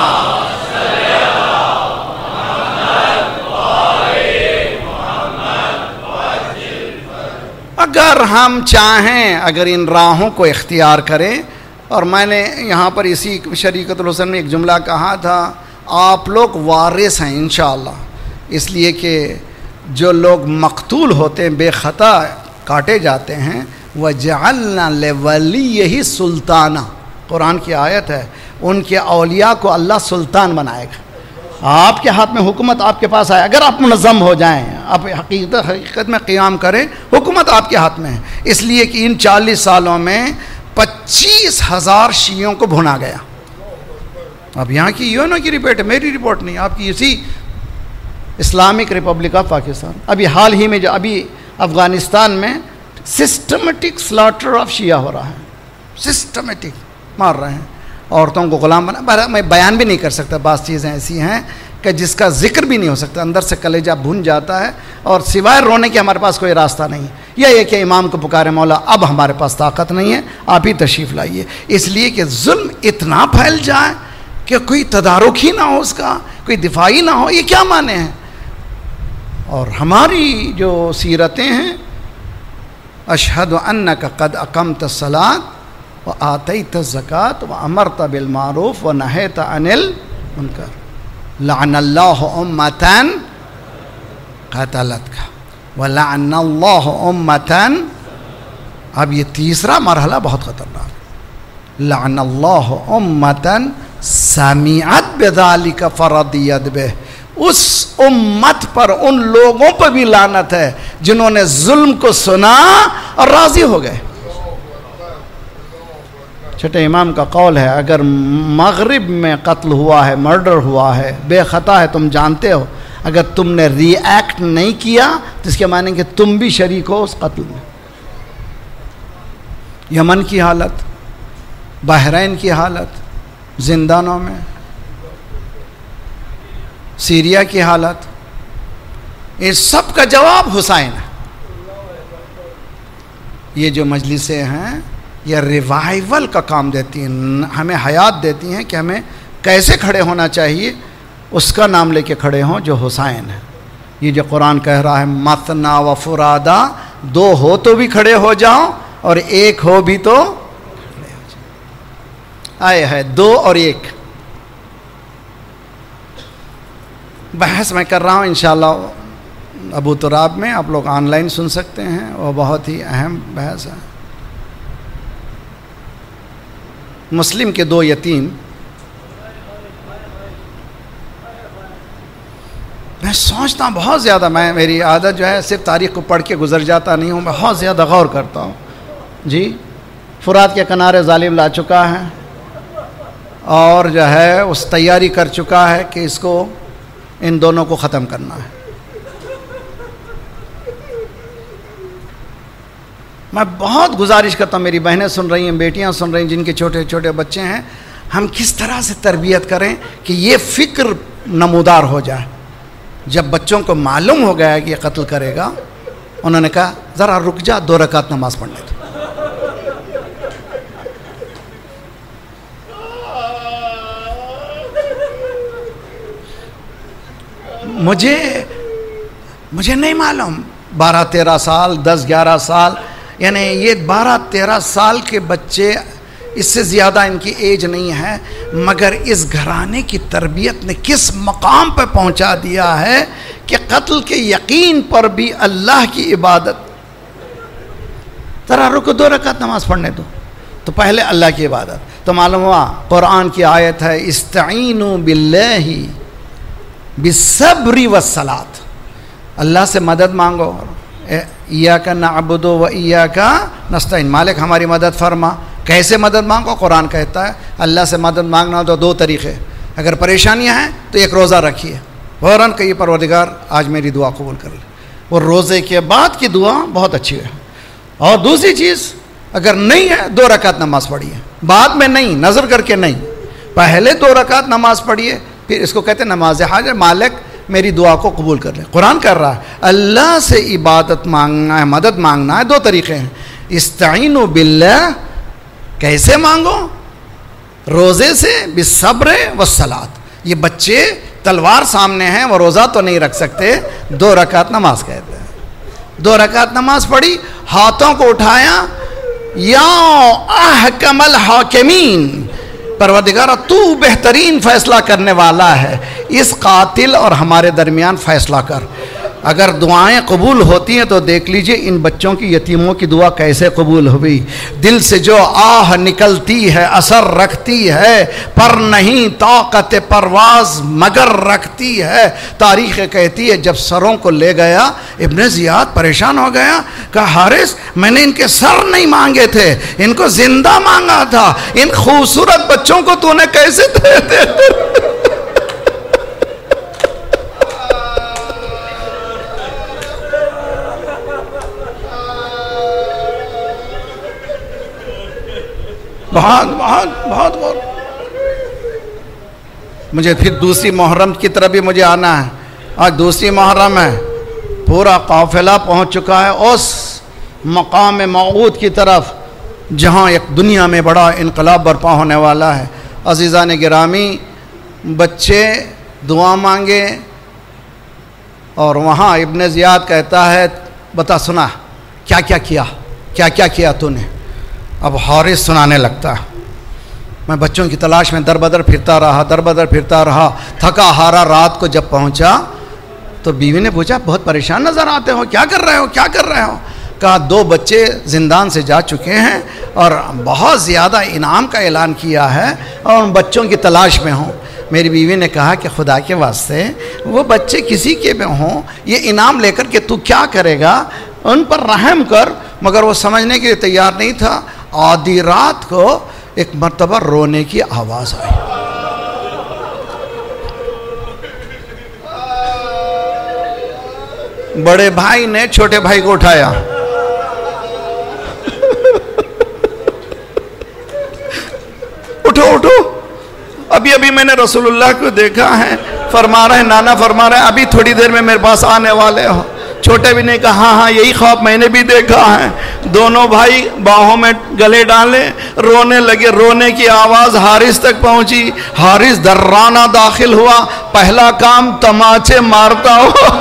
اگر ہم چاہیں, اگر ان راہوں کو اختیار کریں, اور میں نے یہاں پر اسی شریعت الحسن میں ایک جملہ کہا تھا, آپ لوگ وارث ہیں انشاءاللہ, اس لیے کہ جو لوگ مقتول ہوتے ہیں, بے خطا کاٹے جاتے ہیں, وَجَعَلْنَا لِوَلِيِّهِ سُلْطَانًا, قرآن کی آیت ہے, ان کے اولیاء کو اللہ سلطان بنائے گا. آپ کے ہاتھ میں حکومت آپ کے پاس آئے, اگر آپ منظم ہو جائیں, آپ حقیقت میں قیام کریں, حکومت آپ کے ہاتھ میں ہے. اس لیے کہ ان 40 سالوں میں 25,000 شیعوں کو بھنا گیا. اب یہاں کی یونو کی رپورٹ ہے, میری رپورٹ نہیں, آپ کی اسی اسلامک ریپبلک آف پاکستان. ابھی حال ہی میں جو ابھی افغانستان میں سسٹمیٹک سلاٹر آف شیعہ ہو رہا ہے, سسٹمیٹک مار رہے ہیں, عورتوں کو غلام بنا. میں بیان بھی نہیں کر سکتا, بعض چیزیں ایسی ہیں کہ جس کا ذکر بھی نہیں ہو سکتا, اندر سے کلیجہ بھن جاتا ہے, اور سوائے رونے کے ہمارے پاس کوئی راستہ نہیں. یہ کہ امام کو پکارے مولا, اب ہمارے پاس طاقت نہیں ہے, آپ ہی تشریف لائیے. اس لیے کہ ظلم اتنا پھیل جائے کہ کوئی تدارک ہی نہ ہو, اس کا کوئی دفاعی نہ ہو, یہ کیا معنی ہے؟ اور ہماری جو سیرتیں ہیں, اشہد انک قد اقمت الصلاۃ وآتیت الزکاۃ وامرت بالمعروف ونہیت عن المنکر, لعن اللہ امتن قتلتک ولعن اللہ امتن. اب یہ تیسرا مرحلہ بہت خطرناک, لعن اللہ امتن سمعت بذلک فرضیت بہ. اس امت پر, ان لوگوں پر بھی لعنت ہے جنہوں نے ظلم کو سنا اور راضی ہو گئے. چھٹے امام کا قول ہے, اگر مغرب میں قتل ہوا ہے, مرڈر ہوا ہے, بے خطا ہے, تم جانتے ہو, اگر تم نے ری ایکٹ نہیں کیا تو اس کے معنی کہ تم بھی شریک ہو اس قتل میں. یمن کی حالت, بحرین کی حالت, زندانوں میں, سیریا کی حالت, اس سب کا جواب حسین ہے. یہ جو مجلسیں ہیں یہ ریوائیول کا کام دیتی ہیں, ہمیں حیات دیتی ہیں کہ ہمیں کیسے کھڑے ہونا چاہیے, اس کا نام لے کے کھڑے ہوں جو حسین ہے. یہ جو قرآن کہہ رہا ہے مثنا و فرادا, 2 ہو تو بھی کھڑے ہو جاؤ اور 1 ہو بھی تو کھڑے ہو جاؤ. آئے ہے 2 اور 1. بحث میں کر رہا ہوں انشاءاللہ ابو تراب میں, آپ لوگ آن لائن سن سکتے ہیں, وہ بہت ہی اہم بحث ہے. مسلم کے 2 یتیم، میں سوچتا ہوں بہت زیادہ، میری عادت جو ہے صرف تاریخ کو پڑھ کے گزر جاتا نہیں ہوں، بہت زیادہ غور کرتا ہوں. جی فرات کے کنارے ظالم لا چکا ہے اور جو ہے اس تیاری کر چکا ہے کہ اس کو ان دونوں کو ختم کرنا ہے. میں بہت گزارش کرتا ہوں، میری بہنیں سن رہی ہیں، بیٹیاں سن رہی ہیں جن کے چھوٹے چھوٹے بچے ہیں، ہم کس طرح سے تربیت کریں کہ یہ فکر نمودار ہو جائے. جب بچوں کو معلوم ہو گیا کہ یہ قتل کرے گا، انہوں نے کہا ذرا رک جا 2 رکعت نماز پڑھ لے. مجھے نہیں معلوم 12-13 سال 10-11 سال، یعنی یہ 12-13 سال کے بچے، اس سے زیادہ ان کی ایج نہیں ہے، مگر اس گھرانے کی تربیت نے کس مقام پہ پہنچا دیا ہے کہ قتل کے یقین پر بھی اللہ کی عبادت. ذرا رکو 2 رکعت نماز پڑھنے دو، تو پہلے اللہ کی عبادت. تو معلوم ہوا قرآن کی آیت ہے استعینوا باللہ بالصبر والصلاۃ، اللہ سے مدد مانگو. ایاک نعبد و ایاک نستعین، مالک ہماری مدد فرما. کیسے مدد مانگو؟ قرآن کہتا ہے اللہ سے مدد مانگنا تو 2 طریقے. اگر پریشانیاں ہیں تو ایک روزہ رکھیے، فوراً کہیے پروردگار آج میری دعا قبول کر لے. وہ روزے کے بعد کی دعا بہت اچھی ہے. اور دوسری چیز، اگر نہیں ہے 2 رکعت نماز پڑھیے، بعد میں نہیں، نظر کر کے نہیں، پہلے 2 رکعت نماز پڑھیے. پھر اس کو کہتے ہیں نماز حاجت، مالک میری دعا کو قبول کر لے. قرآن کر رہا ہے اللہ سے عبادت مانگنا ہے، مدد مانگنا ہے. 2 طریقے ہیں. استعینوا باللہ، کیسے مانگو؟ روزے سے، بالصبر والصلاۃ. یہ بچے تلوار سامنے ہیں، وہ روزہ تو نہیں رکھ سکتے، 2 رکعت نماز کہتے ہیں. 2 رکعت نماز پڑھی، ہاتھوں کو اٹھایا، یا احکم الحاکمین، پروردگار تو بہترین فیصلہ کرنے والا ہے، اس قاتل اور ہمارے درمیان فیصلہ کر. اگر دعائیں قبول ہوتی ہیں تو دیکھ لیجئے ان بچوں کی، یتیموں کی دعا کیسے قبول ہوئی. دل سے جو آہ نکلتی ہے اثر رکھتی ہے، پر نہیں طاقت پرواز مگر رکھتی ہے. تاریخ کہتی ہے جب سروں کو لے گیا ابن زیاد پریشان ہو گیا، کہا حارث میں نے ان کے سر نہیں مانگے تھے، ان کو زندہ مانگا تھا. ان خوبصورت بچوں کو تو نے کیسے دے دے. بہت مجھے پھر دوسری محرم کی طرف بھی مجھے آنا ہے. آج دوسری محرم ہے، پورا قافلہ پہنچ چکا ہے اس مقام موعود کی طرف جہاں ایک دنیا میں بڑا انقلاب برپا ہونے والا ہے. عزیزان گرامی، بچے دعا مانگے اور وہاں ابن زیاد کہتا ہے بتا سنا کیا کیا تو نے. اب حارث سنانے لگتا ہے. میں بچوں کی تلاش میں در بدر پھرتا رہا، تھکا ہارا. رات کو جب پہنچا تو بیوی نے پوچھا بہت پریشان نظر آتے ہو، کیا کر رہے ہو؟ کہا 2 بچے زندان سے جا چکے ہیں اور بہت زیادہ انعام کا اعلان کیا ہے اور ان بچوں کی تلاش میں ہوں. میری بیوی نے کہا کہ خدا کے واسطے وہ بچے کسی کے میں ہوں، یہ انعام لے کر کے تو کیا کرے گا؟ ان پر رحم کر. مگر وہ سمجھنے کے لیے تیار نہیں تھا. آدھی رات کو ایک مرتبہ رونے کی آواز آئی. بڑے بھائی نے چھوٹے بھائی کو اٹھایا. اٹھو ابھی میں نے رسول اللہ کو دیکھا ہے، فرما رہے ہیں نانا فرما رہے ہیں ابھی تھوڑی دیر میں میرے پاس آنے والے ہو. چھوٹے بھی نے کہا ہاں یہی خواب میں نے بھی دیکھا ہے. دونوں بھائی باہوں میں گلے ڈالے رونے لگے. رونے کی آواز حارث تک پہنچی. حارث درانہ داخل ہوا. پہلا کام تماچے مارتا ہوا.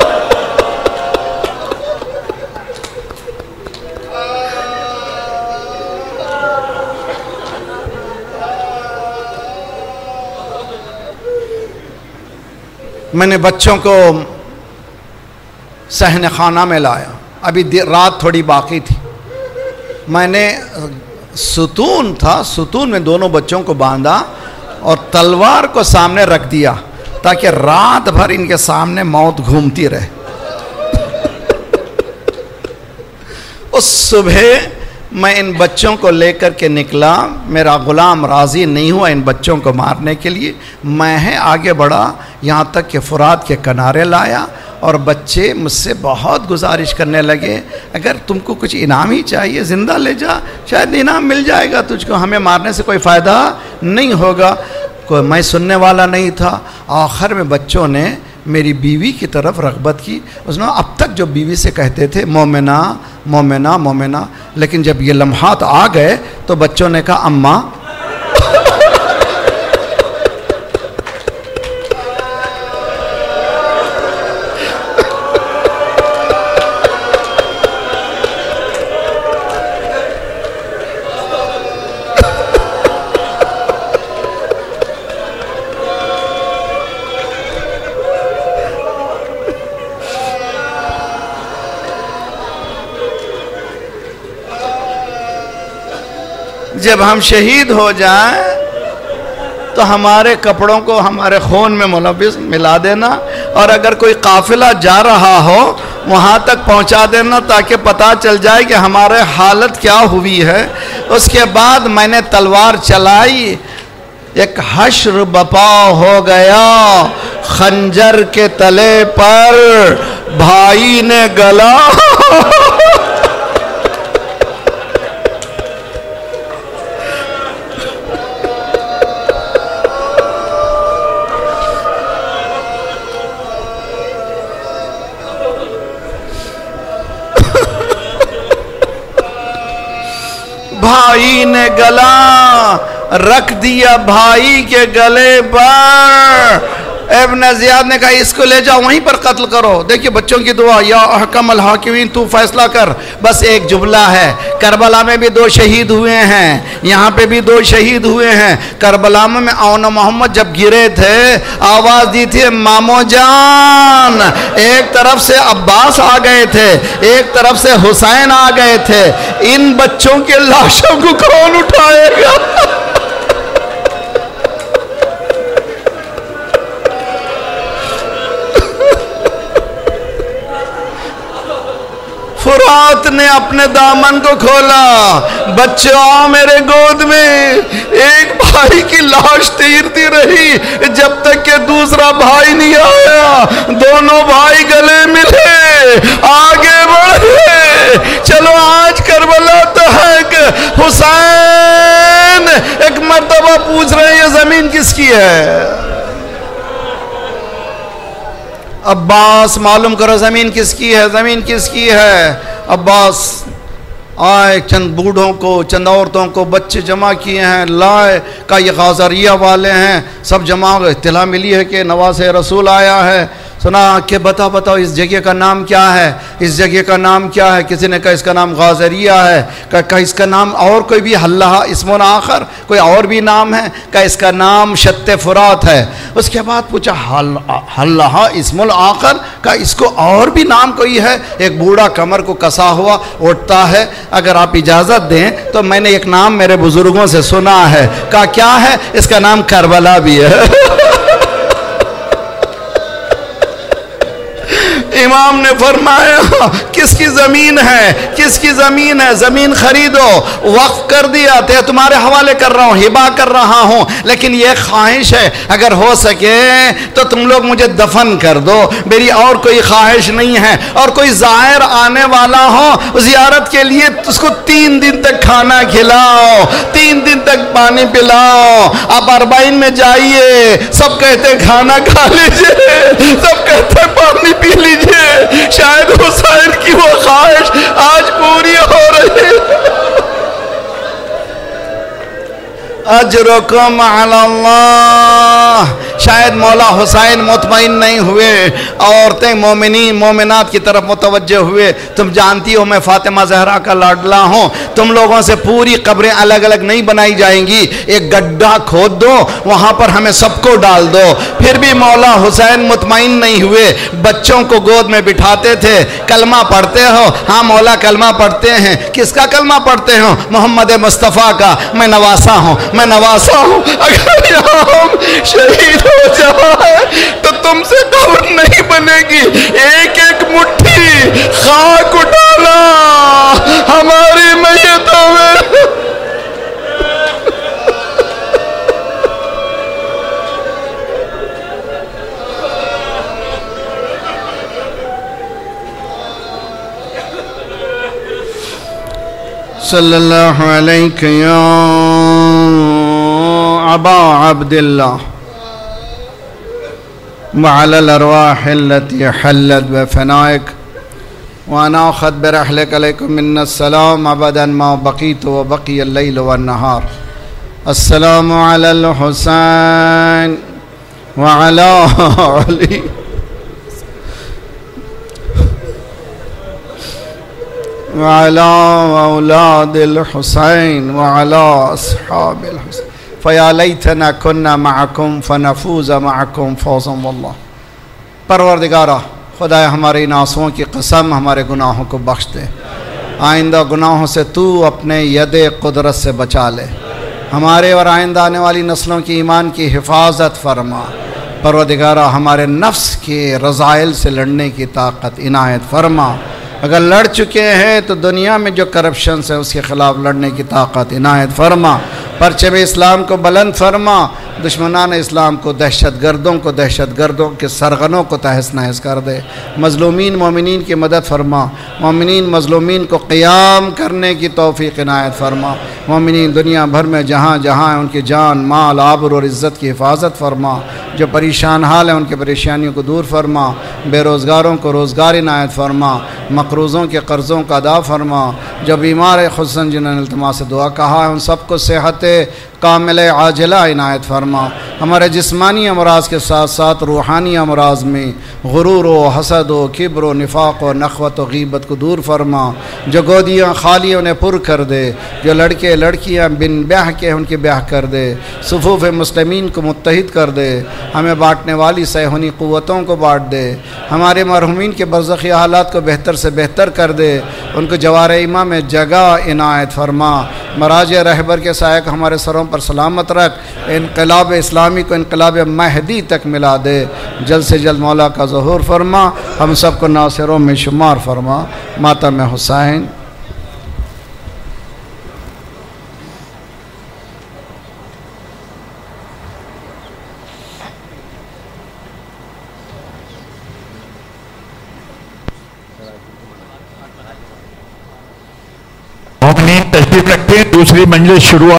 میں نے بچوں کو صحن خانہ میں لایا. ابھی رات تھوڑی باقی تھی. میں نے ستون تھا، ستون میں دونوں بچوں کو باندھا اور تلوار کو سامنے رکھ دیا تاکہ رات بھر ان کے سامنے موت گھومتی رہے۔ اس صبح میں ان بچوں کو لے کر کے نکلا، میرا غلام راضی نہیں ہوا ان بچوں کو مارنے کے لیے، میں آگے بڑھا یہاں تک کہ فرات کے کنارے لایا، اور بچے مجھ سے بہت گزارش کرنے لگے، اگر تم کو کچھ انعام ہی چاہیے زندہ لے جا، شاید انعام مل جائے گا تجھ کو، ہمیں مارنے سے کوئی فائدہ نہیں ہوگا۔ میں سننے والا نہیں تھا۔ آخر میں بچوں نے میری بیوی کی طرف رغبت کی، اس نے اب تک جو بیوی سے کہتے تھے مومنہ مومنہ مومنہ، لیکن جب یہ لمحات آ گئے تو بچوں نے کہا اماں۔ جب ہم شہید ہو جائیں تو ہمارے کپڑوں کو ہمارے خون میں ملوث ملا دینا، اور اگر کوئی قافلہ جا رہا ہو وہاں تک پہنچا دینا تاکہ پتہ چل جائے کہ ہمارے حالت کیا ہوئی ہے۔ اس کے بعد میں نے تلوار چلائی، ایک حشر بپا ہو گیا، خنجر کے تلے پر بھائی نے گلا بھائی نے گلا رکھ دیا بھائی کے گلے پر۔ ابن زیاد نے کہا اس کو لے جاؤ وہیں پر قتل کرو۔ دیکھیے بچوں کی دعا، یا احکم الحاکمین تو فیصلہ کر۔ بس ایک جملہ ہے، کربلا میں بھی 2 شہید ہوئے ہیں، یہاں پہ بھی 2 شہید ہوئے ہیں۔ کربلا میں اون محمد جب گرے تھے آواز دی تھی مامو جان، ایک طرف سے عباس آ گئے تھے، ایک طرف سے حسین آ گئے تھے، ان بچوں کے لاشوں کو کون اٹھائے گا؟ فرات نے اپنے دامن کو کھولا، بچوں آؤ میرے گود میں۔ ایک بھائی کی لاش تیرتی رہی جب تک کہ دوسرا بھائی نہیں آیا، دونوں بھائی گلے ملے، آگے بڑھے، چلو آج کربلا تک۔ حسین ایک مرتبہ پوچھ رہے ہیں یہ زمین کس کی ہے؟ عباس معلوم کرو زمین کس کی ہے، زمین کس کی ہے؟ عباس آئے، چند بوڑھوں کو، چند عورتوں کو، بچے جمع کیے ہیں، لائے، کہا یہ غازریہ والے ہیں، سب جمع ہو گئے۔ اطلاع ملی ہے کہ نواز رسول آیا ہے، سنا کہ بتاؤ اس جگہ کا نام کیا ہے، اس جگہ کا نام کیا ہے؟ کسی نے کہا اس کا نام غازریہ ہے، کہا اس کا نام اور کوئی بھی حلہ اسم آخر کوئی اور بھی نام ہے؟ کہا اس کا نام شط فرات ہے۔ اس کے بعد پوچھا حلہ اسم آخر، کہا اس کو اور بھی نام کوئی ہے؟ ایک بوڑھا کمر کو کسا ہوا اٹھتا ہے، اگر آپ اجازت دیں تو میں نے ایک نام میرے بزرگوں سے سنا ہے۔ کہا کیا ہے؟ اس کا نام کربلا بھی ہے۔ امام نے فرمایا کس کی زمین ہے، کس کی زمین ہے؟ زمین خریدو، وقف کر دیا، تمہارے حوالے کر رہا ہوں، ہبا کر رہا ہوں، لیکن یہ خواہش ہے اگر ہو سکے تو تم لوگ مجھے دفن کر دو، میری اور کوئی خواہش نہیں ہے۔ اور کوئی زائر آنے والا ہو زیارت کے لیے اس کو 3 دن تک کھانا کھلاؤ، 3 دن تک پانی پلاؤ۔ آپ 40 میں جائیے، سب کہتے کھانا کھا لیجئے، سب کہتے پانی پی لیجئے، شاید حسین کی وہ خواہش آج پوری ہو رہی۔ اجرکم علی اللہ، شاید مولا حسین مطمئن نہیں ہوئے، عورتیں مومنین مومنات کی طرف متوجہ ہوئے. تم جانتی ہو میں فاطمہ زہرا کا لاڈلا ہوں، تم لوگوں سے پوری قبریں الگ الگ نہیں بنائی جائیں گی، ایک گڈھا کھود دو، وہاں پر ہمیں سب کو ڈال دو. پھر بھی مولا حسین مطمئن نہیں ہوئے، بچوں کو گود میں بٹھاتے تھے. کلمہ پڑھتے ہو؟ ہاں مولا کلمہ پڑھتے ہیں. کس کا کلمہ پڑھتے ہو؟ محمد مصطفیٰ کا. میں نواسا ہوں، میں نواسا ہوں. اگر یہاں ہم شہید ہو جائے تو تم سے قبر نہیں بنے گی. ایک ایک مٹھی خاک اٹھانا ہماری میتوں میں. صلی اللہ علیہ یا ابا عبداللہ وعلى الارواح التي حلت بفنائك وانا اخذ برحلك عليكم من السلام ابدا ما بقيت وبقي الليل والنهار. السلام على الحسين وعلى علي وعلى اولاد الحسين وعلى اصحاب الحسين فیا لیتنا کنا معکم فنفوز معکم فوزا واللہ. پروردگارہ خدا ہمارے ان آنسوؤں کی قسم ہمارے گناہوں کو بخش دے. آئندہ گناہوں سے تو اپنے ید قدرت سے بچا لے. ہمارے اور آئندہ آنے والی نسلوں کی ایمان کی حفاظت فرما. پروردگارہ ہمارے نفس کے رذائل سے لڑنے کی طاقت عنایت فرما. اگر لڑ چکے ہیں تو دنیا میں جو کرپشنز ہے اس کے خلاف لڑنے کی طاقت عنایت فرما. پرچم اسلام کو بلند فرما. دشمنان اسلام کو، دہشت گردوں کے سرغنوں کو تہس نہس کر دے. مظلومین مومنین کی مدد فرما. مومنین مظلومین کو قیام کرنے کی توفیق عنایت فرما. مومنین دنیا بھر میں جہاں جہاں ہیں ان کی جان مال آبرو اور عزت کی حفاظت فرما. جو پریشان حال ہیں ان کے پریشانیوں کو دور فرما. بے روزگاروں کو روزگار عنایت فرما. مقروضوں کے قرضوں کا ادا فرما. جو بیمار خصوصاً جنہوں نے التماس سے دعا کہا ہے ان سب کو صحت کامل عاجلہ عنایت فرما. ہمارے جسمانی امراض کے ساتھ ساتھ روحانی امراض میں غرور و حسد و کبر و نفاق و نخوت و غیبت کو دور فرما. جو گودیاں خالی انہیں پر کر دے. جو لڑکے لڑکیاں بن بیاہ کے ان کی بیاہ کر دے. صفوف مسلمین کو متحد کر دے. ہمیں بانٹنے والی صیہونی قوتوں کو بانٹ دے. ہمارے مرحومین کے برزخی حالات کو بہتر سے بہتر کر دے. ان کو جوار ایمہ میں جگہ عنایت فرما. مراج رہبر کے سائے کو ہمارے سروں پر سلامت رکھ. انقلاب اسلامی کو انقلاب مہدی تک ملا دے. جلد سے جلد مولا کا ظہور فرما. ہم سب کو ناصروں میں شمار فرما. ماتم حسین. مومنین تشریف رکھتے ہیں. دوسری منزل شروع